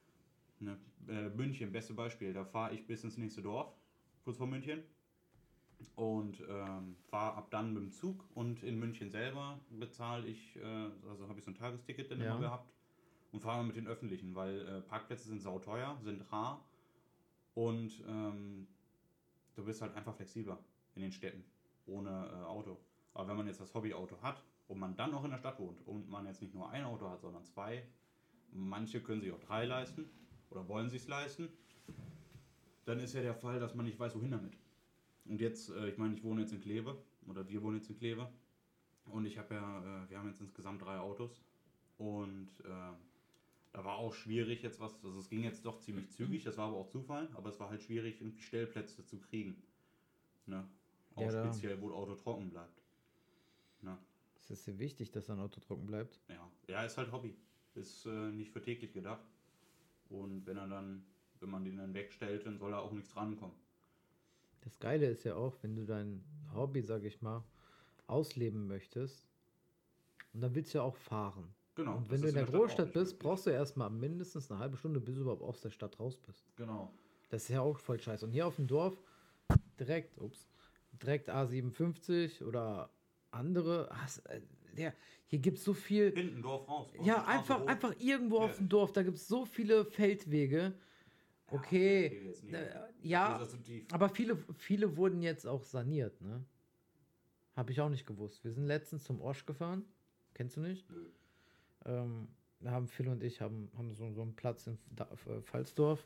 Ne? Äh, München, beste Beispiel. Da fahre ich bis ins nächste Dorf, kurz vor München. Und ähm, fahre ab dann mit dem Zug und in München selber bezahle ich, äh, also habe ich so ein Tagesticket dann Ja. immer gehabt und fahre mit den Öffentlichen, weil äh, Parkplätze sind sauteuer, sind rar und ähm, du bist halt einfach flexibler in den Städten ohne äh, Auto. Aber wenn man jetzt das Hobbyauto hat und man dann noch in der Stadt wohnt und man jetzt nicht nur ein Auto hat, sondern zwei, manche können sich auch drei leisten oder wollen sich leisten, dann ist ja der Fall, dass man nicht weiß, wohin damit. Und jetzt, äh, ich meine, ich wohne jetzt in Kleve oder wir wohnen jetzt in Kleve und ich habe ja, äh, wir haben jetzt insgesamt drei Autos und äh, da war auch schwierig jetzt was, also es ging jetzt doch ziemlich zügig, das war aber auch Zufall, aber es war halt schwierig, irgendwie Stellplätze zu kriegen. Ne? Auch Ja, da- speziell, wo das Auto trocken bleibt. Ne? Es ist sehr wichtig, dass dein Auto trocken bleibt. Ja. ja, ist halt Hobby. Ist äh, nicht für täglich gedacht. Und wenn er dann, wenn man den dann wegstellt, dann soll er auch nichts rankommen. Das Geile ist ja auch, wenn du dein Hobby, sag ich mal, ausleben möchtest, und dann willst du ja auch fahren. Genau. Und das wenn du ist in der Stadt auch Großstadt nicht bist, möglich. brauchst du erstmal mindestens eine halbe Stunde, bis du überhaupt aus der Stadt raus bist. Genau. Das ist ja auch voll scheiße. Und hier auf dem Dorf direkt, ups, direkt A siebenundfünfzig oder andere. Hast, äh, der, hier gibt es so viel. Hinten Dorf raus. aus Ja, der Straße einfach, hoch. einfach irgendwo auf Ja. dem Dorf. Da gibt es so viele Feldwege. Okay, okay, jetzt nicht. äh, Dafür ja, ist das zu tief. aber viele, viele wurden jetzt auch saniert, ne? Habe ich auch nicht gewusst. Wir sind letztens zum Orsch gefahren. Kennst du nicht? Nö. Ähm, da haben Phil und ich haben, haben so, so einen Platz in Da- äh, Pfalzdorf.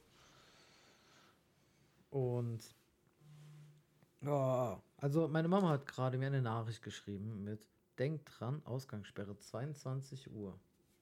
Und ja, also meine Mama hat gerade mir eine Nachricht geschrieben mit Denkt dran, Ausgangssperre zweiundzwanzig Uhr.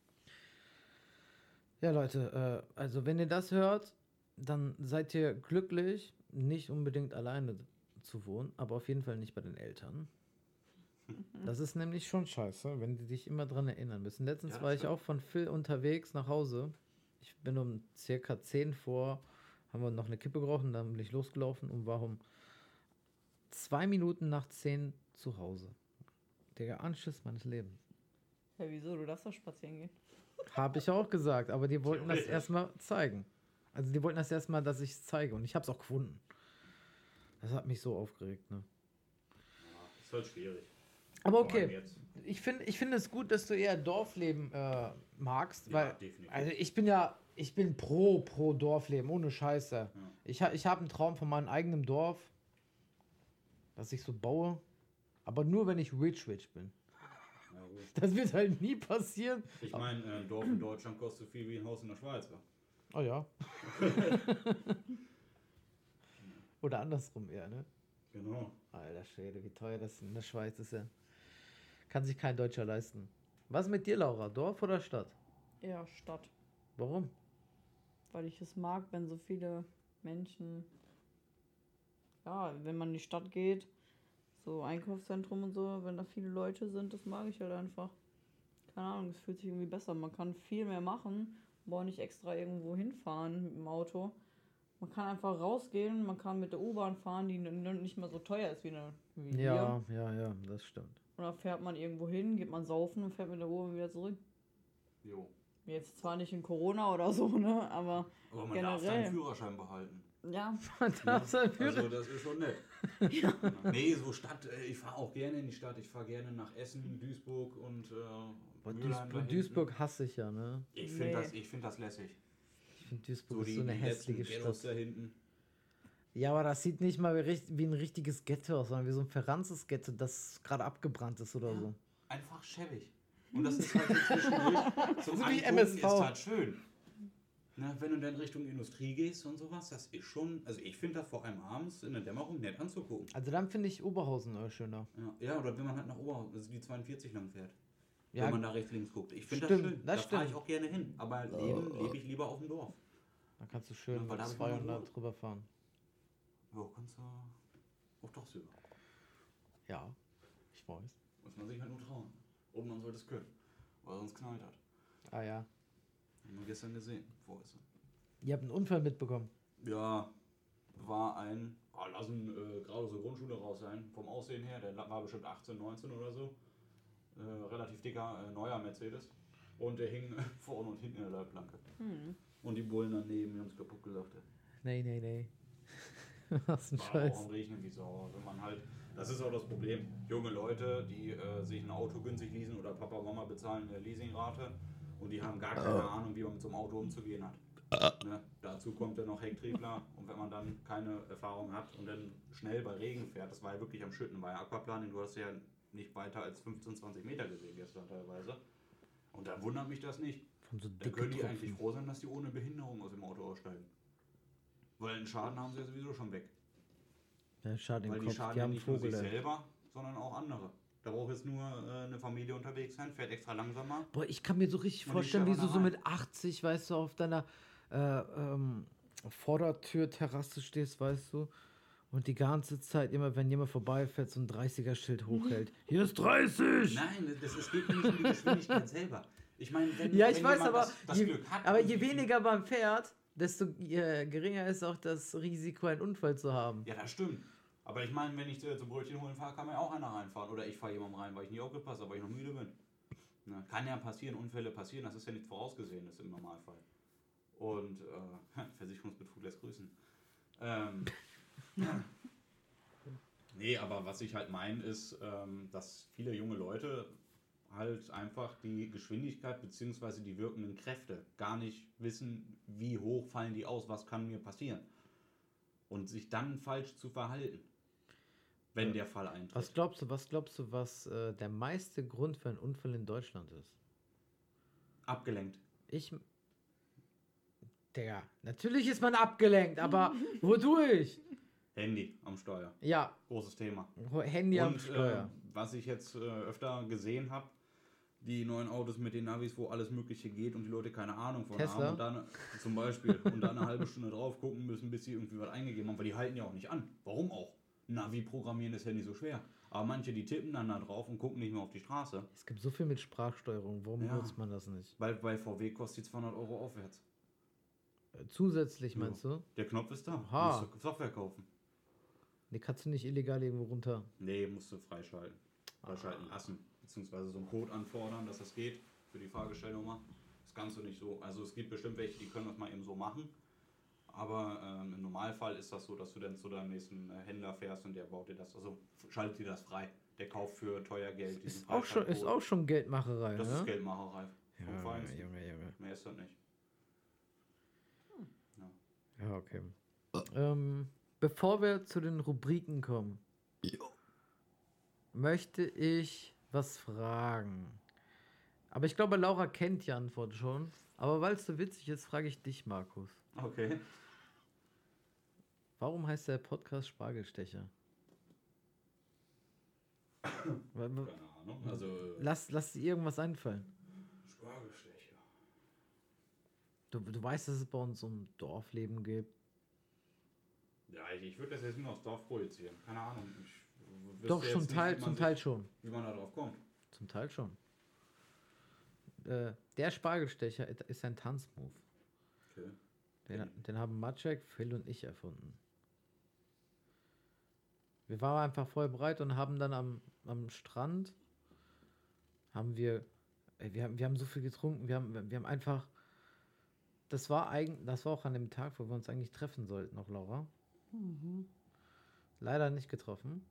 Ja, Leute, äh, also wenn ihr das hört, dann seid ihr glücklich, nicht unbedingt alleine zu wohnen, aber auf jeden Fall nicht bei den Eltern. Das ist nämlich schon scheiße, wenn die dich immer dran erinnern müssen. Letztens Ja, das war ich stimmt. auch von Phil unterwegs nach Hause. Ich bin um circa zehn vor, haben wir noch eine Kippe geraucht und dann bin ich losgelaufen und war um zwei Minuten nach zehn zu Hause. Der Anschiss meines Lebens. Ja, wieso? Du darfst doch spazieren gehen. Habe ich auch gesagt, aber die wollten das Theoretisch. erstmal zeigen. Also die wollten das erstmal, dass ich es zeige und ich habe es auch gefunden. Das hat mich so aufgeregt, ne? Ja, ist halt schwierig. Aber Vor allem okay, jetzt. ich finde ich find es gut, dass du eher Dorfleben äh, magst, Ja, weil definitiv. also ich bin ja, ich bin pro, pro Dorfleben, ohne Scheiße. Ja. Ich, ha, ich habe einen Traum von meinem eigenen Dorf, dass ich so baue, aber nur, wenn ich rich, rich bin. Ja, gut. Das wird halt nie passieren. Ich meine, ein Dorf in Deutschland kostet so viel wie ein Haus in der Schweiz. Wa? Oh ja. Oder andersrum eher, ne? Genau. Alter Schwede, wie teuer das in der Schweiz ist ja. Kann sich kein Deutscher leisten. Was mit dir, Laura? Dorf oder Stadt? Ja, Stadt. Warum? Weil ich es mag, wenn so viele Menschen. Ja, wenn man in die Stadt geht, so Einkaufszentrum und so, wenn da viele Leute sind, das mag ich halt einfach. Keine Ahnung, es fühlt sich irgendwie besser. Man kann viel mehr machen, braucht nicht extra irgendwo hinfahren mit dem Auto. Man kann einfach rausgehen, man kann mit der U-Bahn fahren, die n- nicht mehr so teuer ist wie, eine, wie hier. Ja, ja, ja, das stimmt. Oder fährt man irgendwo hin, geht man saufen und fährt mit der U-Bahn wieder zurück. Jo. Jetzt zwar nicht in Corona oder so, ne, aber Aber man darf Generell. seinen Führerschein behalten. ja, Man darf sein Also Führer- das ist schon nett. Nee, so Stadt, äh, ich fahre auch gerne in die Stadt. Ich fahre gerne nach Essen, Duisburg und äh, Boah, Mülheim da Duisburg, hinten. Duisburg hasse ich ja, ne? Ich finde Nee. das, ich find das lässig. Ich finde Duisburg So ist die, so eine die hässliche letzten Ghettos Stadt. da hinten. Ja, aber das sieht nicht mal wie, richt- wie ein richtiges Ghetto aus, sondern wie so ein verranztes Ghetto, das gerade abgebrannt ist oder so. Einfach schäbig. Und das ist halt so zwischendurch. Zum So wie Angucken M S V. ist halt schön. Na, wenn du dann Richtung Industrie gehst und sowas, das ist schon, also ich finde das vor allem abends in der Dämmerung nett anzugucken. Also dann finde ich Oberhausen äh, schöner. Ja, ja, oder wenn man halt nach Oberhausen, also die zweiundvierzig lang fährt. Ja, wenn man da rechts links guckt. Ich finde das stimmt, schön. das da fahre ich stimmt. auch gerne hin. Aber leben lebe ich lieber auf dem Dorf. dann kannst du schön Ja, weil mit da hab ich mal zweihundert drüber fahren. Ja, kannst du auch doch sogar. Ja, ich weiß. Muss man sich halt nur trauen. Und man sollte es können. Weil sonst knallt hat. Ah ja. Haben wir gestern gesehen. Vorgestern. Ihr habt einen Unfall mitbekommen. Ja, war ein, oh, lassen äh, gerade so Grundschule raus sein, vom Aussehen her, der war bestimmt achtzehn, neunzehn oder so. Äh, relativ dicker, äh, neuer Mercedes. Und der hing vorne und hinten in der Leitplanke. hm. Und die Bullen daneben, die haben es kaputt gelacht. ey. Nee, nee, nee. Was ein War Scheiß. auch am Regnen wie Sau. Wenn man halt, das ist auch das Problem. Junge Leute, die äh, sich ein Auto günstig leasen oder Papa und Mama bezahlen eine Leasingrate und die haben gar keine Ahnung, wie man mit so einem Auto umzugehen hat. Ne? Dazu kommt dann noch Hecktriebler und wenn man dann keine Erfahrung hat und dann schnell bei Regen fährt, das war ja wirklich am Schütten, war ja Aquaplaning, du hast ja nicht weiter als fünfzehn, zwanzig Meter gesehen gestern teilweise. Und da wundert mich das nicht. Von so Dann dicke können die Tropfen. eigentlich froh sein, dass die ohne Behinderung aus dem Auto aussteigen. Weil einen Schaden haben sie ja sowieso schon weg. Ja, schade Weil im die Kopf. schaden Die ja haben nicht nur sich Vogel. selber, sondern auch andere. Da braucht jetzt nur äh, eine Familie unterwegs sein, fährt extra langsamer. Boah, ich kann mir so richtig Und die vorstellen, wie du schauen so da mit achtzig, weißt du, auf deiner äh, ähm, Vordertür-Terrasse stehst, weißt du, und die ganze Zeit, immer wenn jemand vorbeifährt, so ein dreißiger-Schild hochhält. Hier ist dreißig! Nein, das, es geht nicht um die Geschwindigkeit selber. Ich meine, wenn, Ja, ich wenn weiß, jemand aber, das, das je, Glück hat. aber und je die- weniger man fährt, desto äh, geringer ist auch das Risiko, einen Unfall zu haben. Ja, das stimmt. Aber ich meine, wenn ich äh, zum Brötchen holen fahre, kann mir auch einer reinfahren. Oder ich fahre jemandem rein, weil ich nie aufgepasst habe, weil ich noch müde bin. Na, kann ja passieren, Unfälle passieren, das ist ja nichts Vorausgesehenes im Normalfall. Und äh, Versicherungsbetrug lässt grüßen. Ähm, nee, aber was ich halt meine, ist, ähm, dass viele junge Leute halt einfach die Geschwindigkeit bzw. die wirkenden Kräfte gar nicht wissen, wie hoch fallen die aus, was kann mir passieren. Und sich dann falsch zu verhalten, wenn Ja. der Fall eintritt. Was glaubst du, was glaubst du, was äh, der meiste Grund für einen Unfall in Deutschland ist? Abgelenkt. Ich. Digga, natürlich ist man abgelenkt, aber wodurch? Handy am Steuer. Ja, Großes Thema. Handy am Und Steuer. äh, was ich jetzt äh, öfter gesehen habe, die neuen Autos mit den Navis, wo alles Mögliche geht und die Leute keine Ahnung von Tesla? haben und dann zum Beispiel und dann eine halbe Stunde drauf gucken müssen, bis sie irgendwie was eingegeben haben, weil die halten ja auch nicht an. Warum auch? Navi programmieren ist ja nicht so schwer. Aber manche, die tippen dann da drauf und gucken nicht mehr auf die Straße. Es gibt so viel mit Sprachsteuerung, warum Ja. nutzt man das nicht? Weil bei V W kostet die zweihundert Euro aufwärts. Äh, Zusätzlich Ja. meinst du? Der Knopf ist da. Aha. Musst du Software kaufen. Die kannst du nicht illegal irgendwo runter. Nee, musst du freischalten. Freischalten lassen. Beziehungsweise so einen Code anfordern, dass das geht. Für die Fahrgestellnummer. Das kannst du nicht so. Also es gibt bestimmt welche, die können das mal eben so machen. Aber ähm, im Normalfall ist das so, dass du dann zu deinem nächsten äh, Händler fährst und der baut dir das, also schaltet dir das frei. Der kauft für teuer Geld. diesen Ist auch schon, ist Freischaltcode. auch schon Geldmacherei, Das ne? ist Geldmacherei. Vom Ja, Feinsten. Junge, Junge. Mehr ist das nicht. Ja, okay. Ähm, bevor wir zu den Rubriken kommen, möchte ich was fragen. Aber ich glaube, Laura kennt die Antwort schon. Aber weil es so witzig ist, frage ich dich, Markus. Okay. Warum heißt der Podcast Spargelstecher? Weil- Keine Ahnung. Also äh, Lass, lass dir irgendwas einfallen. Spargelstecher. Du, du weißt, dass es bei uns um Dorfleben geht. Ja, ich, ich würde das jetzt nur aufs Dorf projizieren. Keine Ahnung. Ich wüsste Doch, jetzt zum nicht, Teil, wie man zum sich- Teil schon. Wie man da drauf kommt. Zum Teil schon. Äh, der Spargelstecher ist ein Tanzmove. Okay. Den, den haben Maciek, Phil und ich erfunden. Wir waren einfach voll bereit und haben dann am, am Strand haben wir, ey, wir haben, wir haben so viel getrunken, wir haben, wir haben einfach, das war eigentlich, das war auch an dem Tag, wo wir uns eigentlich treffen sollten, noch Laura. Leider nicht getroffen.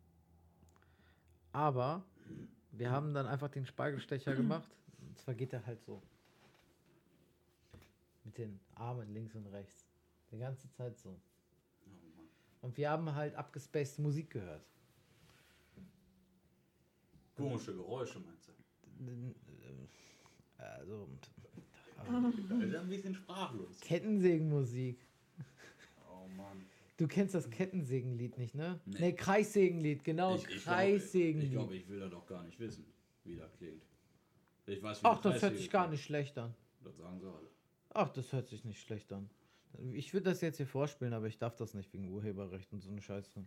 Aber wir haben dann einfach den Spargelstecher gemacht. Und zwar geht er halt so. Mit den Armen links und rechts. Die ganze Zeit so. Oh Mann. Und wir haben halt abgespaced Musik gehört. Komische Geräusche, meinst du? Also, Da ist er ein bisschen sprachlos. Kettensägenmusik. Oh Mann. Du kennst das Kettensägenlied nicht, ne? Nee. Ne, Kreissägenlied, genau, Ich, ich glaube, Kreissägenlied. ich, glaub, ich will das doch gar nicht wissen, wie das klingt. Ich weiß, wie Ach, eine das hört Kreissäge sich gar klingt. nicht schlecht an. Das sagen sie alle. Ach, das hört sich nicht schlecht an. Ich würde das jetzt hier vorspielen, aber ich darf das nicht wegen Urheberrecht und so eine Scheiße.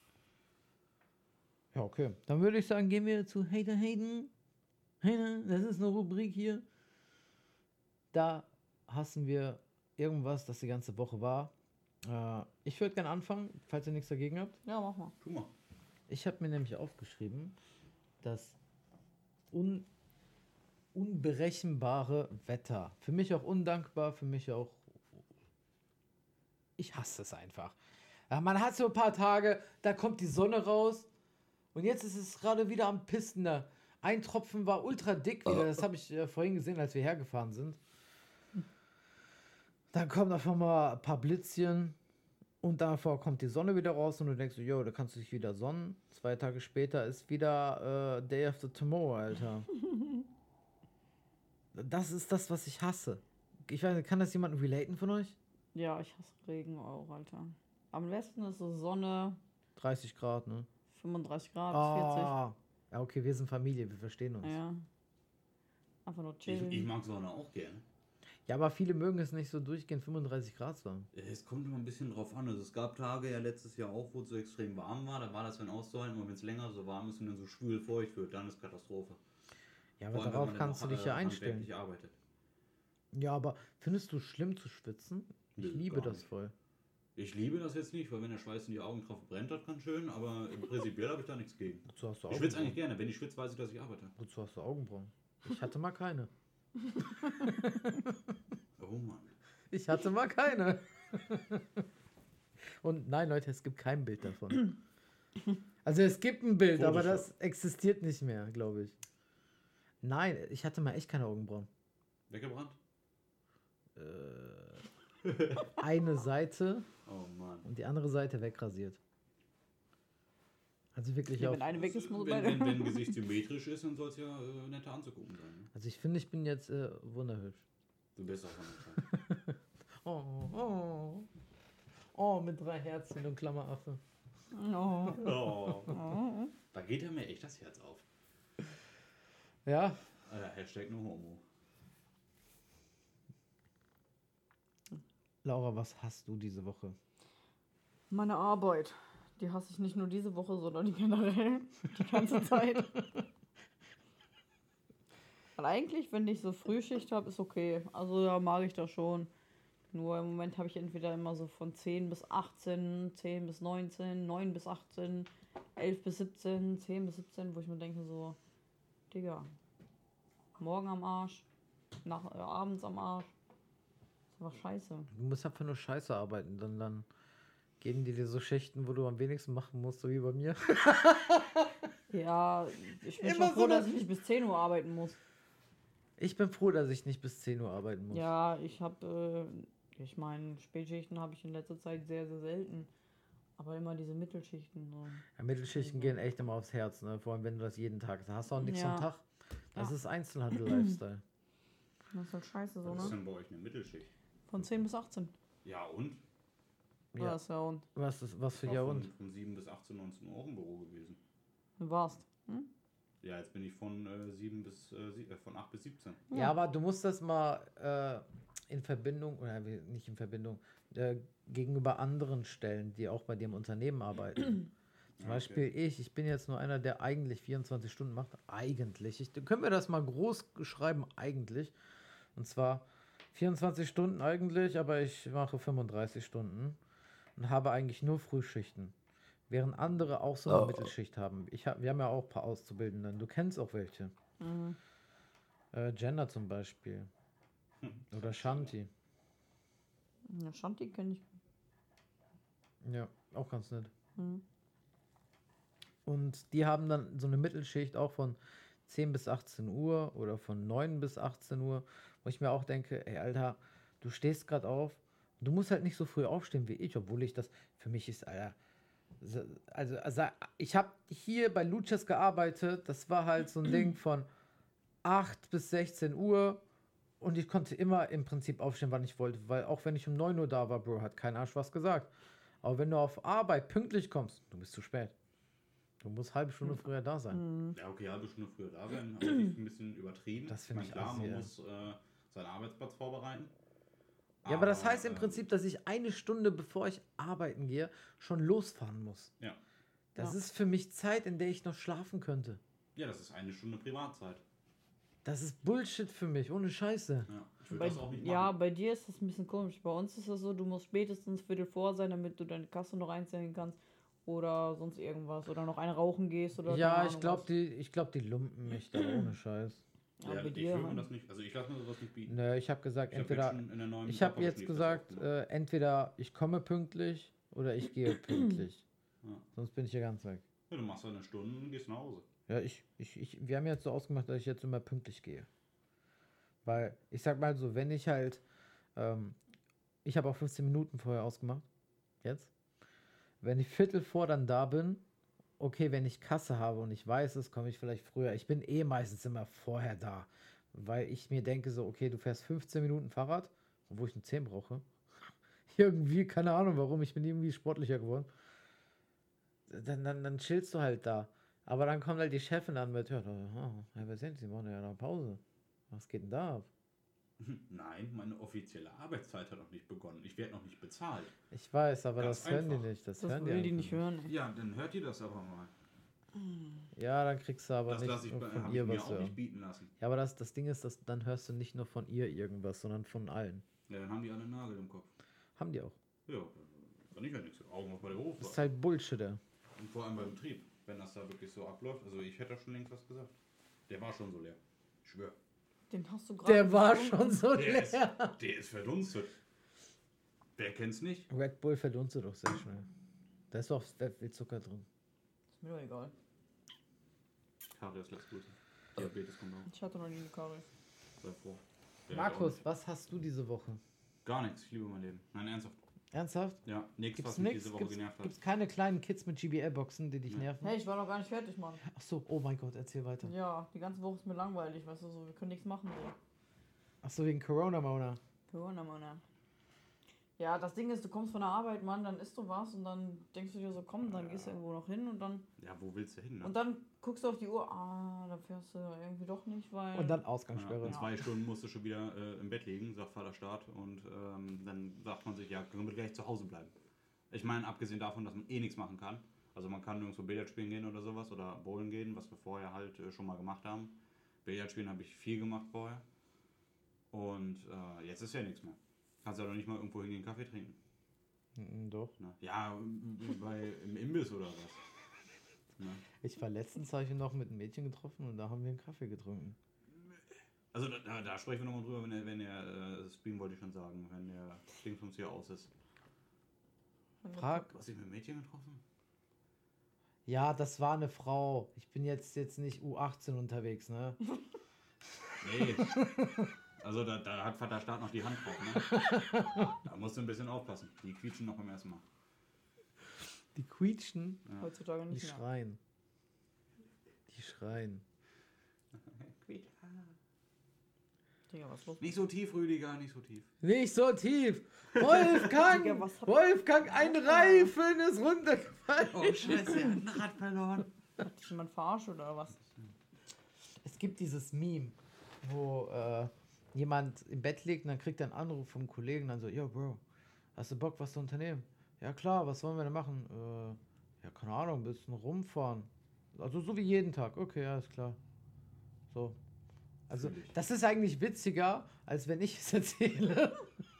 Ja, okay. Dann würde ich sagen, gehen wir zu Hater Hayden. Hater, das ist eine Rubrik hier. Da hassen wir irgendwas, das die ganze Woche war. Äh, ich würde gerne anfangen, falls ihr nichts dagegen habt. Ja, mach mal. Tu mal. Ich habe mir nämlich aufgeschrieben, das un unberechenbare Wetter. Für mich auch undankbar, für mich auch. Ich hasse es einfach. Ja, man hat so ein paar Tage, da kommt die Sonne raus und jetzt ist es gerade wieder am Pisten da. Ein Tropfen war ultra dick wieder, das habe ich äh, vorhin gesehen, als wir hergefahren sind. Dann kommen auf einmal ein paar Blitzchen und davor kommt die Sonne wieder raus und du denkst so, jo, da kannst du dich wieder sonnen. Zwei Tage später ist wieder äh, Day after Tomorrow, Alter. Das ist das, was ich hasse. Ich weiß nicht, kann das jemand relaten von euch? Ja, ich hasse Regen auch, Alter. Am besten ist so Sonne, dreißig Grad, ne? fünfunddreißig Grad, Ah, ja, okay, wir sind Familie, wir verstehen uns. vierzig. Ja. Einfach nur Ich, chillen. ich mag Sonne auch gerne. Ja, aber viele mögen es nicht so durchgehend fünfunddreißig Grad sein. Es kommt immer ein bisschen drauf an. Also es gab Tage ja letztes Jahr auch, wo es so extrem warm war. Da war das dann auszuhalten. Und wenn es länger so warm ist und dann so schwül feucht wird, dann ist Katastrophe. Ja, aber Vor allem, wenn darauf man kannst du dann dich auch, ja äh, einstellen. handwerklich arbeitet. Ja, aber findest du schlimm zu schwitzen? Ich Nö, liebe gar das nicht. voll. Ich liebe das jetzt nicht, weil wenn der Schweiß in die Augen drauf brennt, das kann schön, aber im Prinzipiell habe ich da nichts gegen. Wozu hast du Ich schwitze eigentlich Augenbrauen? gerne. Wenn ich schwitze, weiß ich, dass ich arbeite. Wozu hast du Augenbrauen? Ich hatte mal keine. Oh Mann. Ich hatte mal keine. Und nein, Leute, es gibt kein Bild davon. Also es gibt ein Bild, aber Photoshop. das existiert nicht mehr, glaube ich. Nein, ich hatte mal echt keine Augenbrauen. Weggebrannt? Eine Seite Oh Mann. und die andere Seite wegrasiert. Also wirklich Ja, auf. wenn eine weg ist, muss wenn, beide. wenn, wenn ein Gesicht symmetrisch ist, dann soll es ja äh, netter anzugucken sein. Ne? Also ich finde, ich bin jetzt äh, wunderhübsch. Du bist auch von der Zeit. Oh, oh. Oh, mit drei Herzchen und Klammeraffe. Oh. Oh. Oh. Da geht ja mir echt das Herz auf. Ja, Äh, Hashtag no homo. Laura, was hast du diese Woche? Meine Arbeit, die hasse ich nicht nur diese Woche, sondern die generell die ganze Zeit. Weil eigentlich, wenn ich so Frühschicht habe, ist okay. Also ja, mag ich das schon. Nur im Moment habe ich entweder immer so von zehn bis achtzehn, zehn bis neunzehn, neun bis achtzehn, elf bis siebzehn, zehn bis siebzehn, wo ich mir denke so, Digga, morgen am Arsch, nach, äh, abends am Arsch. Ist einfach scheiße. Du musst einfach nur Scheiße arbeiten, dann, dann geben die dir so Schichten, wo du am wenigsten machen musst, so wie bei mir. Ja, ich bin Immer schon froh, so eine- dass ich nicht bis zehn Uhr arbeiten muss. Ich bin froh, dass ich nicht bis zehn Uhr arbeiten muss. Ja, ich habe, äh, ich meine, Spätschichten habe ich in letzter Zeit sehr, sehr selten. Aber immer diese Mittelschichten. So. Ja, Mittelschichten gehen echt immer aufs Herz, ne? Vor allem, wenn du das jeden Tag hast. Da hast du auch nichts Ja. am Tag. Das Ja. ist Einzelhandel-Lifestyle. Das ist halt scheiße so, Was ist ne? denn bei euch eine Mittelschicht? Von zehn bis achtzehn. Ja und? Ja. Ja, ist ja und. Was, ist, was für Ich ja war und? von, von sieben bis achtzehn, neunzehn Uhr auch im Büro gewesen. Du warst. Hm? Ja, jetzt bin ich von äh, sieben bis äh, sie- äh, von acht bis siebzehn. Ja, aber du musst das mal äh, in Verbindung, oder wie- nicht in Verbindung, äh, gegenüber anderen stellen, die auch bei dir im Unternehmen arbeiten. Zum Ja, Beispiel ich, ich bin jetzt nur einer, der eigentlich vierundzwanzig Stunden macht. Eigentlich. Ich, können wir das mal groß schreiben, eigentlich. Und zwar vierundzwanzig Stunden eigentlich, aber ich mache fünfunddreißig Stunden und habe eigentlich nur Frühschichten. Während andere auch so eine Oh. Mittelschicht haben. Ich hab, wir haben ja auch ein paar Auszubildenden. Du kennst auch welche. Mhm. Äh, Gender zum Beispiel. Oder Shanti. Ja, Shanti kenne ich. Ja, auch ganz nett. Mhm. Und die haben dann so eine Mittelschicht auch von zehn bis achtzehn Uhr oder von neun bis achtzehn Uhr, wo ich mir auch denke, ey, Alter, du stehst gerade auf. Du musst halt nicht so früh aufstehen wie ich, obwohl ich das, für mich ist, Alter, so- also, also ich habe hier bei Luchas gearbeitet, das war halt so ein Ding von acht bis sechzehn Uhr und ich konnte immer im Prinzip aufstehen, wann ich wollte, weil auch wenn ich um neun Uhr da war, Bro, hat kein Arsch was gesagt. Aber wenn du auf Arbeit pünktlich kommst, du bist zu spät. Du musst halbe Stunde früher da sein. Mhm. Ja, okay, halbe Stunde früher da sein, aber ich ein bisschen übertrieben. Das finde meine, ich klar, assi, man ja. muss äh, seinen Arbeitsplatz vorbereiten. Ja, aber das heißt im ähm, Prinzip, dass ich eine Stunde bevor ich arbeiten gehe, schon losfahren muss. Ja. Das Ja. ist für mich Zeit, in der ich noch schlafen könnte. Ja, das ist eine Stunde Privatzeit. Das ist Bullshit für mich, ohne Scheiße. Ja, ich würde Bei, das auch nicht ja, machen. bei dir ist das ein bisschen komisch. Bei uns ist es so, du musst spätestens Viertel vor sein, damit du deine Kasse noch einzählen kannst. Oder sonst irgendwas. Oder noch eine rauchen gehst. Oder Ja, keine ich Ahnung glaube, was. die, ich glaub, die lumpen mich da ohne Scheiß. Ja, Ja, bei ich dir. würde mir halt. das nicht, also ich lasse mir sowas nicht bieten. Nö, ich habe gesagt, Ich hab entweder. jetzt schon in der neuen Ich habe Körper jetzt geschrieben, gesagt, das auch gemacht. äh, entweder ich komme pünktlich oder ich gehe pünktlich. Ja. Sonst bin ich hier ganz weg. Ja, du machst eine Stunde und gehst nach Hause. Ja, ich, ich, ich, wir haben jetzt so ausgemacht, dass ich jetzt immer pünktlich gehe. Weil, ich sag mal so, wenn ich halt, ähm, ich habe auch fünfzehn Minuten vorher ausgemacht, jetzt. Wenn ich Viertel vor dann da bin, okay, wenn ich Kasse habe und ich weiß es, komme ich vielleicht früher. Ich bin eh meistens immer vorher da, weil ich mir denke so, okay, du fährst fünfzehn Minuten Fahrrad, obwohl ich nur zehn brauche. Irgendwie, keine Ahnung warum, ich bin irgendwie sportlicher geworden. Dann, dann, dann chillst du halt da. Aber dann kommt halt die Chefin an mit, ja, oh, Herr Präsident, Sie machen ja noch Pause. Was geht denn da ab? Nein, meine offizielle Arbeitszeit hat noch nicht begonnen. Ich werde noch nicht bezahlt. Ich weiß, aber Ganz das hören einfach. die nicht. Das, Das hören will die einfach nicht hören. ey. Ja, dann hört ihr das aber mal. Ja, dann kriegst du aber Das nicht lasse ich nur bei- von hab ihr ich mir was auch hören. nicht bieten lassen. Ja, aber das, das Ding ist, dass dann hörst du nicht nur von ihr irgendwas, sondern von allen. Ja, dann haben die alle einen Nagel im Kopf. Haben die auch. Ja, kann ich ja nichts. Augen auf bei der Das Berufswahl. ist halt Bullshitter. Und vor allem beim Betrieb, wenn das da wirklich so abläuft. Also ich hätte da schon längst was gesagt. Der war schon so leer. Ich schwör. Den hast du gerade. Der war getrunken. schon so Der ist, leer. der ist verdunstet. Wer kennt's nicht? Red Bull verdunstet doch sehr schnell. Da ist auch sehr viel Zucker drin. Ist mir doch egal. Karies lässt grüßen. Diabetes kommt auch. Ich hatte noch nie eine Karies. Sei froh. Der hat auch Markus, nicht. was hast du diese Woche? Gar nichts. Ich liebe mein Leben. Nein, ernsthaft. Ernsthaft? Ja, nichts, Gibt's was mich nichts? diese Woche Gibt's, genervt hat. gibt's keine kleinen Kids mit G B L-Boxen, die dich Nee. nerven? Hey, ich war noch gar nicht fertig, Mann. Ach so, oh mein Gott, erzähl weiter. Ja, die ganze Woche ist mir langweilig, weißt du, so, wir können nichts machen. So. Ach so, wegen Corona, Mona. Corona, Mann. Ja, das Ding ist, du kommst von der Arbeit, Mann, dann isst du was und dann denkst du dir so, komm, dann gehst du irgendwo noch hin und dann Ja, wo willst du hin? Ne? und dann guckst du auf die Uhr, ah, da fährst du irgendwie doch nicht, weil... Und dann Ja, Ausgangssperre. in zwei Stunden musst du schon wieder äh, im Bett liegen, sagt Vaterstaat. Und ähm, dann sagt man sich, ja, können wir gleich zu Hause bleiben. Ich meine, abgesehen davon, dass man eh nichts machen kann. Also man kann nirgendwo Billard spielen gehen oder sowas oder bowlen gehen, was wir vorher halt äh, schon mal gemacht haben. Billard spielen habe ich viel gemacht vorher. Und äh, jetzt ist ja nichts mehr. Kannst ja doch nicht mal irgendwo hingehen Kaffee trinken. Mhm, doch. Ne? Ja, bei, im Imbiss oder was. Ne? Ich war letztens habe ich noch mit einem Mädchen getroffen und da haben wir einen Kaffee getrunken. Also da, da, da sprechen wir nochmal drüber, wenn der, wenn der äh, Stream wollte ich schon sagen, wenn der Dingsbums hier aus ist. Frag. Du hast dich mit einem Mädchen getroffen? Ja, das war eine Frau. Ich bin jetzt, jetzt nicht U achtzehn unterwegs, ne? Nee. Also da, da hat Vater Staat noch die Hand drauf, ne? Da musst du ein bisschen aufpassen. Die quietschen noch beim ersten Mal. Die quietschen, Ja. Heutzutage die nicht mehr. schreien. Die schreien. Digga, was ist los? Nicht so tief, Rüdiger, nicht so tief. Nicht so tief! Wolfgang! Digga, was hat- Wolfgang, ein Reifen ist runtergefallen! Oh Scheiße, er hat ein Rad verloren. Hat dich jemand verarscht oder was? Es gibt dieses Meme, wo äh, jemand im Bett liegt und dann kriegt er einen Anruf vom Kollegen und dann so, yo Bro, hast du Bock, was zu unternehmen? Ja klar, was wollen wir denn machen? Äh, ja, keine Ahnung, ein bisschen rumfahren. Also so wie jeden Tag. Okay, ja, ist klar. So. Also, Fühl ich. das ist eigentlich witziger, als wenn ich es erzähle.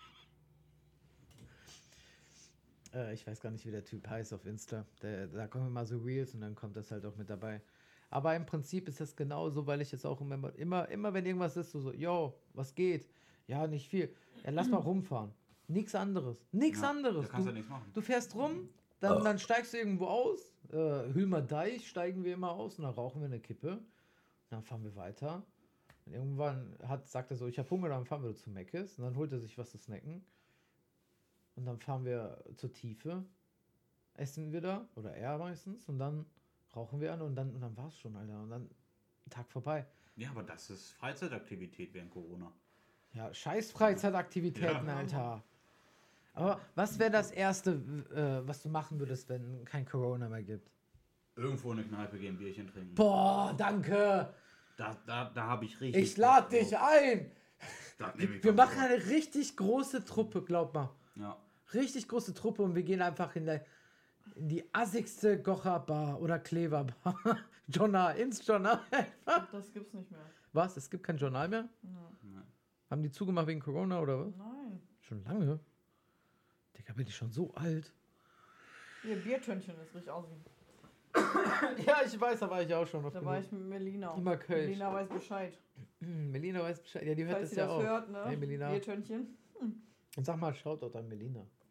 äh, ich weiß gar nicht, wie der Typ heißt auf Insta. Der, da kommen immer so Reels und dann kommt das halt auch mit dabei. Aber im Prinzip ist das genauso, weil ich jetzt auch immer, immer, immer wenn irgendwas ist, so, so, yo, was geht? Ja, nicht viel. Ja, lass mal rumfahren. Nichts anderes. Nichts Ja, anderes. Da kannst du Du, ja nichts machen. du fährst rum, dann, dann steigst du irgendwo aus. Äh, Hülmer Deich steigen wir immer aus und dann rauchen wir eine Kippe. Und dann fahren wir weiter. Und irgendwann hat, sagt er so, ich habe Hunger, dann fahren wir zu Meckes. Und dann holt er sich was zu snacken. Und dann fahren wir zur Tiefe. Essen wir da, oder er meistens. Und dann rauchen wir an und dann, und dann war es schon, Alter. Und dann Tag vorbei. Ja, aber das ist Freizeitaktivität während Corona. Ja, scheiß Freizeitaktivitäten, Ja. Alter. Aber was wäre das Erste, äh, was du machen würdest, wenn kein Corona mehr gibt? Irgendwo in eine Kneipe gehen, Bierchen trinken. Boah, danke. Da, da, da habe ich richtig. Ich lade Bock dich drauf. ein. Das nehm ich Wir von machen vor. eine richtig große Truppe, glaub mal. Ja. Richtig große Truppe und wir gehen einfach in, der, in die assigste Gocha-Bar oder Klever-Bar. Journal, ins Journal. Das gibt's nicht mehr. Was? Es gibt kein Journal mehr? Ja. Haben die zugemacht wegen Corona oder was? Nein. Schon lange? Digga, bin ich schon so alt. Ihr Biertönchen ist richtig aus. Ja, ich weiß, da war ich auch schon. Auf Da war ich mit Melina. Immer Kölsch. Melina weiß Bescheid. Hm, Melina weiß Bescheid. Ja, die hört Falls das sie ja das auch. hört, ne? Hey, Melina. Biertönchen. Und sag mal, Shoutout an Melina.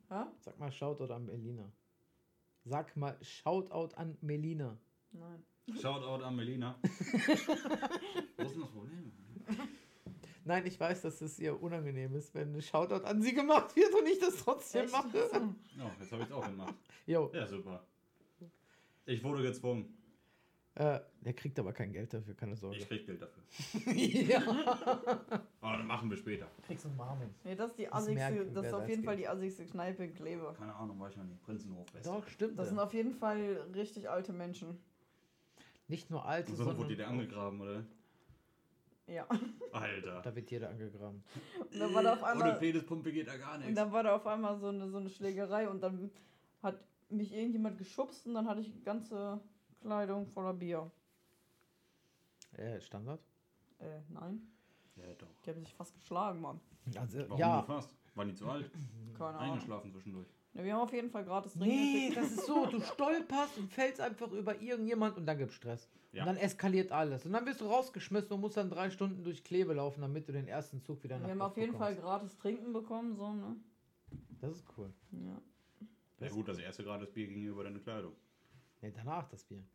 Hä? Sag mal Shoutout an Melina. Sag mal Shoutout an Melina. Nein. Shoutout an Melina. Wo ist denn das Problem? Nein, ich weiß, dass es ihr unangenehm ist, wenn ein Shoutout an sie gemacht wird und ich das trotzdem Echt? mache. Ja, jetzt habe ich es auch gemacht. Jo. Ja, super. Ich wurde gezwungen. Äh, der kriegt aber kein Geld dafür, keine Sorge. Ich krieg Geld dafür. ja. Aber das machen wir später. Kriegst du einen Marmin. Nee, das ist die Das assigste, merken, das wer ist auf das jeden geht. Fall die assigste Kneipe in Kleve. Keine Ahnung, war ich noch nie. Prinzenhof. West. Doch, stimmt. Das sind ja. auf jeden Fall richtig alte Menschen. Nicht nur alte, Und so sondern wurde der angegraben, oder? Ja. Alter. da wird jeder angegraben. Und dann war da auf Ohne einmal, Penispumpe geht da gar und nichts. dann war da auf einmal so eine, so eine Schlägerei und dann hat mich irgendjemand geschubst und dann hatte ich die ganze Kleidung voller Bier. Äh, Standard? Äh, nein. Ja, doch. Die haben sich fast geschlagen, Mann. Also, Warum ja. nur fast? Waren die zu alt? Keine Ahnung. Eingeschlafen zwischendurch. Ja, wir haben auf jeden Fall gratis Trinken Nee, gekriegt. das ist so, du stolperst und fällst einfach über irgendjemand und dann gibt's Stress. Ja. Und dann eskaliert alles. Und dann wirst du rausgeschmissen und musst dann drei Stunden durch Kleve laufen, damit du den ersten Zug wieder nach Wir haben Hause auf jeden Fall bekommst. gratis Trinken bekommen, so, ne? Das ist cool. Ja. Ja gut, das erste Grad das Bier gegenüber deine Kleidung. Nee, danach das Bier.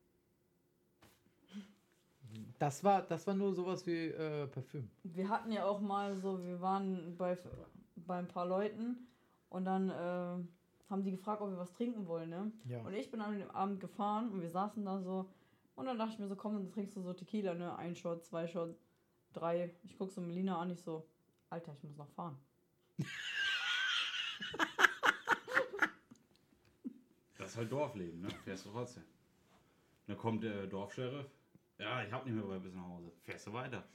Das war, das war nur sowas wie äh, Parfüm. Wir hatten ja auch mal so, wir waren bei, bei ein paar Leuten und dann äh, haben die gefragt, ob wir was trinken wollen, ne? Ja. Und ich bin an dem Abend gefahren und wir saßen da so und dann dachte ich mir so, komm, dann trinkst du so Tequila, ne? Ein Shot, zwei Shot, drei. Ich guck so Melina an, ich so, Alter, ich muss noch fahren. Das ist halt Dorfleben, ne? Fährst du trotzdem. Dann kommt der Dorfscheriff. Ja, ich hab nicht mehr weit bis nach Hause. Fährst du weiter.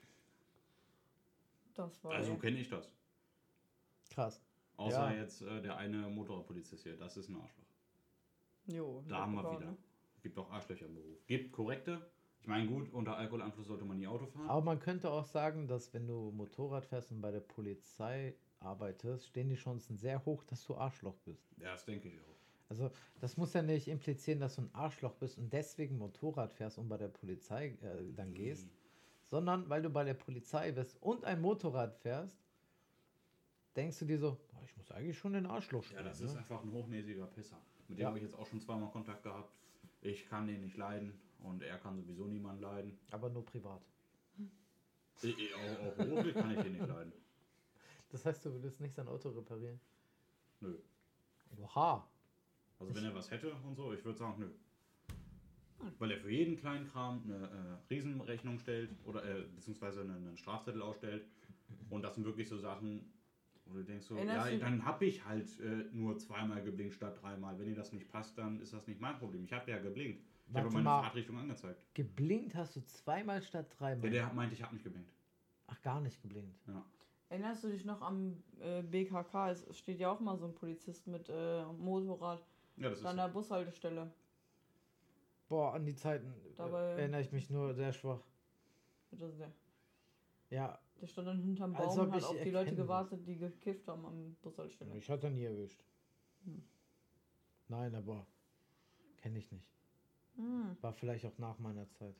Das war Also ey. kenne ich das. Krass. Außer Ja. jetzt äh, der eine Motorradpolizist hier. Das ist ein Arschloch. Jo, Da haben wir sogar, wieder. ne? Gibt auch Arschlöcher im Beruf. Gibt korrekte. Ich meine, gut, unter Alkoholeinfluss sollte man nie Auto fahren. Aber man könnte auch sagen, dass wenn du Motorrad fährst und bei der Polizei arbeitest, stehen die Chancen sehr hoch, dass du Arschloch bist. Ja, das denke ich auch. Also das muss ja nicht implizieren, dass du ein Arschloch bist und deswegen Motorrad fährst und bei der Polizei äh, dann gehst, sondern weil du bei der Polizei bist und ein Motorrad fährst, denkst du dir so, "Boah, ich muss eigentlich schon den Arschloch Ja, spielen. das ne? ist einfach ein hochnäsiger Pisser. Mit dem Ja. habe ich jetzt auch schon zweimal Kontakt gehabt. Ich kann den nicht leiden und er kann sowieso niemand leiden. Aber nur privat. Ich, ich, auch, auch beruflich kann ich den nicht leiden. Das heißt, du würdest nicht sein Auto reparieren? Nö. Oha. Also wenn er was hätte und so, ich würde sagen, nö. Weil er für jeden kleinen Kram eine äh, Riesenrechnung stellt oder äh, beziehungsweise einen, einen Strafzettel ausstellt. Und das sind wirklich so Sachen, wo du denkst so, Erinnerst ja, du- dann habe ich halt äh, nur zweimal geblinkt statt dreimal. Wenn dir das nicht passt, dann ist das nicht mein Problem. Ich habe ja geblinkt. Ich habe Warte meine mal. Fahrtrichtung angezeigt. Geblinkt hast du zweimal statt dreimal. Der, der meinte, ich habe nicht geblinkt. Ach, gar nicht geblinkt. Ja. Erinnerst du dich noch am äh, B K K? Es steht ja auch mal so ein Polizist mit äh, Motorrad Ja, das ist an der Bushaltestelle. Boah, an die Zeiten Dabei- äh, erinnere ich mich nur sehr schwach. Das ist der. Ja, Der stand dann hinterm Als Baum ob und hat ich auf die erkennen Leute muss. gewartet, die gekifft haben am Bushaltestelle. ich hatte nie erwischt. Hm. Nein, aber kenne ich nicht. Hm. War vielleicht auch nach meiner Zeit.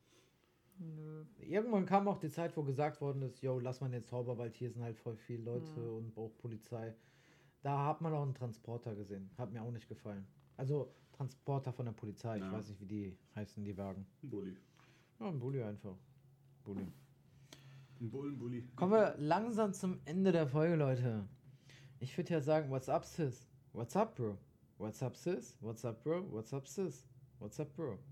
Nö. Irgendwann kam auch die Zeit, wo gesagt worden ist, yo, lass mal den Zauberwald, hier sind halt voll viele Leute Mhm. und auch Polizei. Da hat man auch einen Transporter gesehen. Hat mir auch nicht gefallen. Also Transporter von der Polizei, ich Ja. weiß nicht, wie die heißen, die Wagen. ein Bulli. Ja, ein Bulli einfach. Bulli. Ein Bullenbulli. Kommen wir langsam zum Ende der Folge, Leute. Ich würde ja sagen, what's up, sis? What's up, bro? What's up, sis? What's up, bro? What's up, sis? What's up, bro?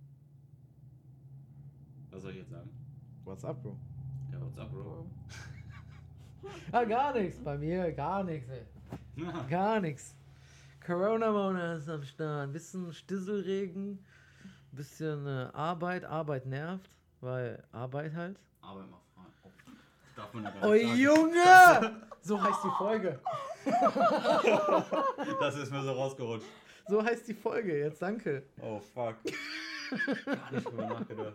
Was soll ich jetzt sagen? What's up, bro? Ja, what's up, Bro? Ah, gar nichts. Bei mir gar nichts, ey. Gar nichts. Corona-Mona ist am Start. Ein bisschen Stisselregen, bisschen äh, Arbeit. Arbeit nervt, weil Arbeit halt. Arbeit macht frei. Oh, darf man ja gar Oh, nicht sagen. Junge! So heißt die Folge. Das ist mir so rausgerutscht. So heißt die Folge. Jetzt danke. Oh, fuck. Gar nicht drüber nachgedacht.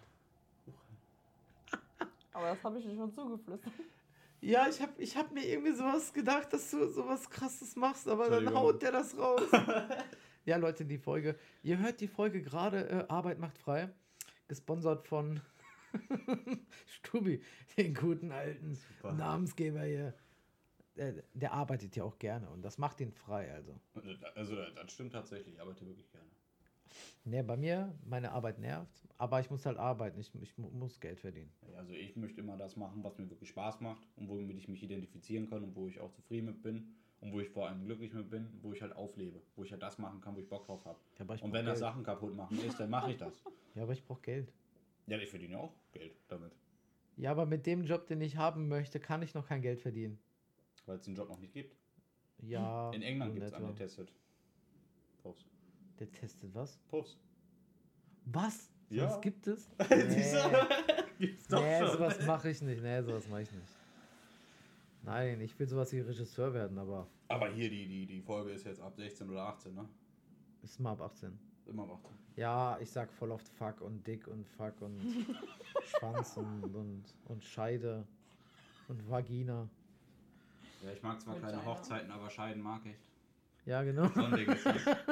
Aber das habe ich dir schon zugeflüstert. Ja, ich hab, ich hab mir irgendwie sowas gedacht, dass du sowas Krasses machst, aber dann Entschuldigung. haut der das raus. Ja, Leute, die Folge. Ihr hört die Folge gerade, äh, Arbeit macht frei. Gesponsert von Stubi, den guten alten Super. Namensgeber hier. äh, der arbeitet ja auch gerne und das macht ihn frei, also. Also das das stimmt tatsächlich, ich arbeite wirklich gerne. Ne, bei mir, meine Arbeit nervt, aber ich muss halt arbeiten, ich, ich mu- muss Geld verdienen. Ja, also ich möchte immer das machen, was mir wirklich Spaß macht und womit ich mich identifizieren kann und wo ich auch zufrieden mit bin und wo ich vor allem glücklich mit bin, wo ich halt auflebe, wo ich halt das machen kann, wo ich Bock drauf habe. Ja, aber ich Und brauch wenn das Geld. Sachen kaputt machen ist, dann mache ich das. Ja, aber ich brauche Geld. Ja, ich verdiene auch Geld damit, Ja, aber mit dem Job, den ich haben möchte, kann ich noch kein Geld verdienen. weil es den Job noch nicht gibt. Ja. In England so gibt es etwa. einen, der testet. Puffs. Der testet was? Puffs. Was? Ja. Was gibt es? Siehst du? Gibt's doch Nee, schon. sowas mache ich nicht. Nee, sowas mache ich nicht. Nein, ich will sowas wie Regisseur werden, aber Aber hier, die, die, die Folge ist jetzt ab sechzehn oder achtzehn, ne? ist mal ab achtzehn. Immer ab achtzehn. Ja, ich sag voll oft Fuck und Dick und Fuck und Schwanz und, und, und Scheide und Vagina. Ja, ich mag zwar Und keine Scheide. Hochzeiten, aber Scheiden mag ich. Ja, genau. So ein Ding ist das. Ja.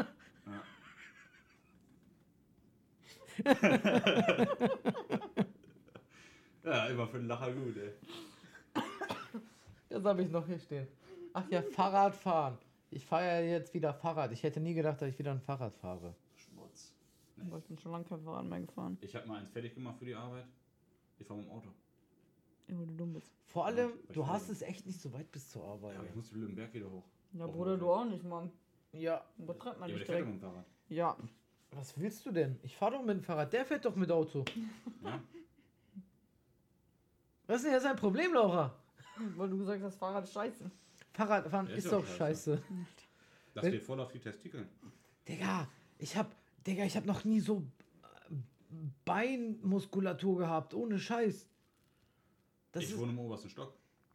Ja, immer für den Lacher gut, ey. Das habe ich noch hier stehen. Ach ja, Fahrradfahren. Ich fahre ja jetzt wieder Fahrrad. Ich hätte nie gedacht, dass ich wieder ein Fahrrad fahre. Schmutz. Aber ich bin schon lange kein Fahrrad mehr gefahren. Ich habe mal eins fertig gemacht für die Arbeit. Ich fahre mit dem Auto. Ja, weil du dumm bist. Vor allem, ich du fahre- hast es echt nicht so weit bis zur Arbeit. Ja, aber ich muss den Berg wieder hoch. Ja, Auf dem Bruder, Auto. du auch nicht, Mann. Ja. Übertreibt man Ja, aber der nicht fährt doch direkt. mit dem Fahrrad. Ja. Was willst du denn? Ich fahre doch mit dem Fahrrad. Der fährt doch mit Auto. Ja? Was ist denn jetzt ein Problem, Laura? Weil du gesagt hast, Fahrrad ist scheiße. Fahrradfahren Ja, ist, ist ja doch auch scheiße. Das Wenn- geht voll auf die Testikeln. Digga, ich hab, Digga, ich hab noch nie so äh, Beinmuskulatur gehabt. Ohne Scheiß. Das Ich ist, wohne im obersten Stock.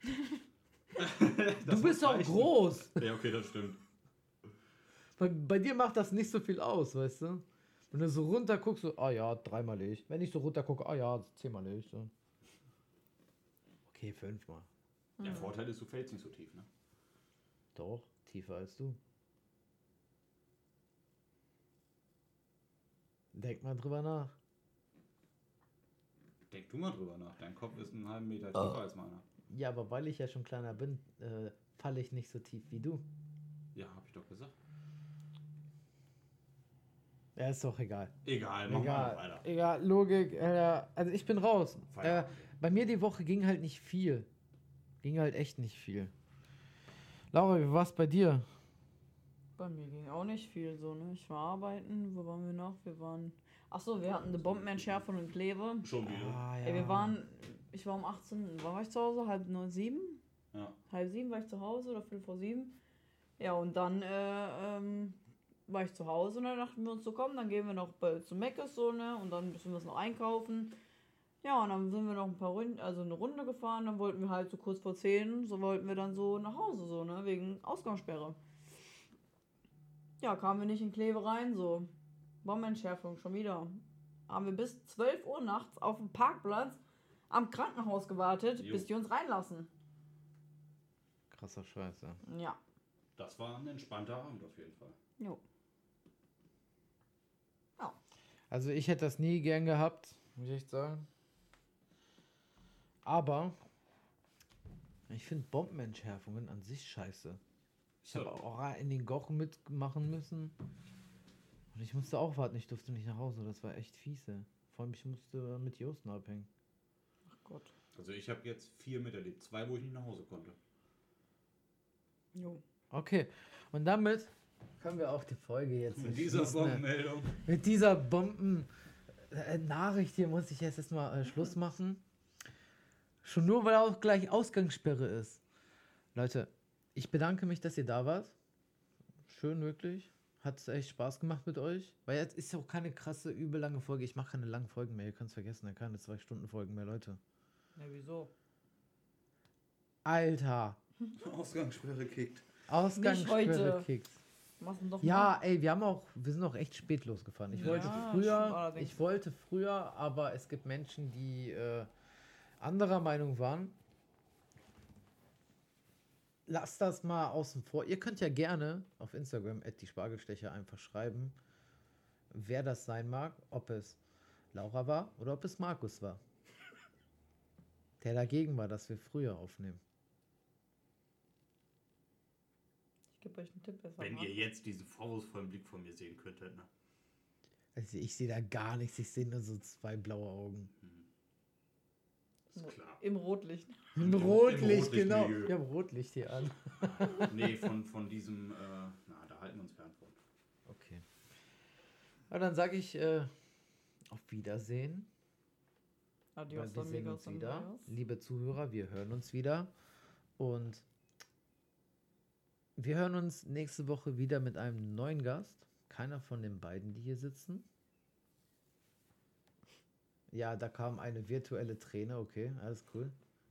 du bist auch groß. Ja, okay, das stimmt. Bei, bei dir macht das nicht so viel aus, weißt du? Wenn du so runter guckst, so, ah ja, dreimal Licht. Wenn ich so runter gucke, ah ja, zehnmal Licht. So. Okay, fünfmal. Der Vorteil ist, du fällst nicht so tief, ne? Doch, tiefer als du. Denk mal drüber nach. Denk du mal drüber nach. Dein Kopf ist einen halben Meter tiefer als meiner. Ja, aber weil ich ja schon kleiner bin, äh, falle ich nicht so tief wie du. Ja, hab ich doch gesagt. Ja, ist doch egal. Egal, mach mal Egal, weiter. egal, Logik. Äh, also ich bin raus. Äh, Feierabend. bei mir die Woche ging halt nicht viel. Ging halt echt nicht viel. Laura, wie war's bei dir? Bei mir ging auch nicht viel so, ne? Ich war arbeiten. Wo waren wir noch? Wir waren. Achso, wir hatten eine Bombenentschärfung in Kleve. Schon wieder. Ah, ja. Ey, wir waren. Ich war um achtzehn. Wann war ich zu Hause? Halb neun, sieben? Ja. Halb sieben war ich zu Hause oder viertel vor sieben. Ja, und dann äh, ähm, war ich zu Hause und dann dachten wir uns so, komm, dann gehen wir noch bei, zu Meckes so, ne? Und dann müssen wir es noch einkaufen. Ja, und dann sind wir noch ein paar Runden, also eine Runde gefahren, dann wollten wir halt so kurz vor zehn, so wollten wir dann so nach Hause, so, ne? Wegen Ausgangssperre. Ja, kamen wir nicht in Kleve rein, so. Bombenentschärfung, schon wieder. Haben wir bis zwölf Uhr nachts auf dem Parkplatz am Krankenhaus gewartet, Jo. bis die uns reinlassen. Krasser Scheiß, ja. Ja. Das war ein entspannter Abend auf jeden Fall. Jo. Also ich hätte das nie gern gehabt, muss ich echt sagen. Aber ich finde Bombenentschärfungen an sich scheiße. Ich habe auch in den Gochen mitmachen müssen. Und ich musste auch warten, ich durfte nicht nach Hause. Das war echt fiese. Vor allem, ich musste mit Josten abhängen. Ach Gott. Also ich habe jetzt vier miterlebt. Zwei, wo ich nicht nach Hause konnte. Jo. Okay, und damit können wir auch die Folge jetzt Mit dieser schließen, ne? Bombenmeldung. Mit dieser Bomben-Nachricht hier muss ich jetzt erstmal äh, Schluss machen. Schon nur, weil auch gleich Ausgangssperre ist. Leute, ich bedanke mich, dass ihr da wart. Schön, wirklich. Hat es echt Spaß gemacht mit euch. Weil jetzt ist ja auch keine krasse, übel lange Folge. Ich mache keine langen Folgen mehr. Ihr könnt es vergessen. Ja, keine zwei Stunden Folgen mehr, Leute. Ja, wieso? Alter. Ausgangssperre kickt. Ausgangssperre heute. kickt. Mach's doch Ja, ey, wir haben auch, wir sind auch echt spät losgefahren. Ich Ja, wollte stimmt früher, allerdings. ich wollte früher, aber es gibt Menschen, die äh, anderer Meinung waren. Lasst das mal außen vor. Ihr könnt ja gerne auf Instagram at die Spargelstecher einfach schreiben, wer das sein mag, ob es Laura war oder ob es Markus war. Der dagegen war, dass wir früher aufnehmen. gebe euch einen Tipp besser. Wenn Marc. ihr jetzt diesen vorwurfsvollen Blick von mir sehen könntet, ne? Also ich sehe da gar nichts, ich sehe nur so zwei blaue Augen. Ist klar. Im Rotlicht. Im Im- im Rotlicht, genau. Rotlichtmilieu. Wir haben Rotlicht hier an. Nee, von, von diesem, äh, na, da halten wir uns fern von. Okay. Ja, dann sage ich äh, auf Wiedersehen. Weil Adios, wir sehen amigos, uns wieder. amigos. Liebe Zuhörer, wir hören uns wieder. Und wir hören uns nächste Woche wieder mit einem neuen Gast. Keiner von den beiden, die hier sitzen. Ja, da kam eine virtuelle Träne, okay, alles cool.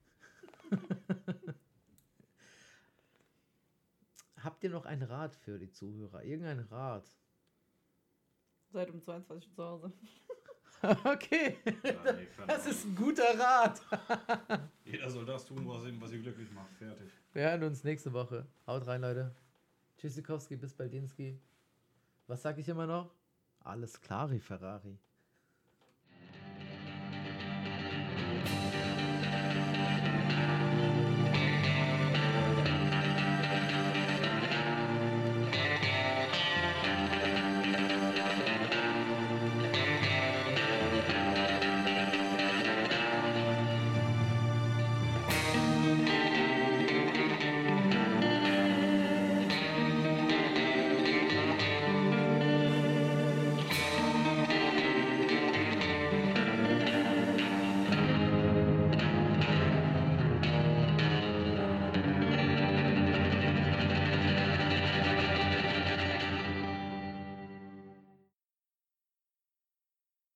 Habt ihr noch einen Rat für die Zuhörer? Irgendein Rat? Seid um zweiundzwanzig Uhr zu Hause. Okay, Ja, nee, keine das Ahnung. ist ein guter Rat. Jeder soll das tun, was ihn, was ihn glücklich macht. Fertig. Wir hören uns nächste Woche. Haut rein, Leute. Tschüssikowski, bis Baldinski. Was sag ich immer noch? Alles klar, Ferrari.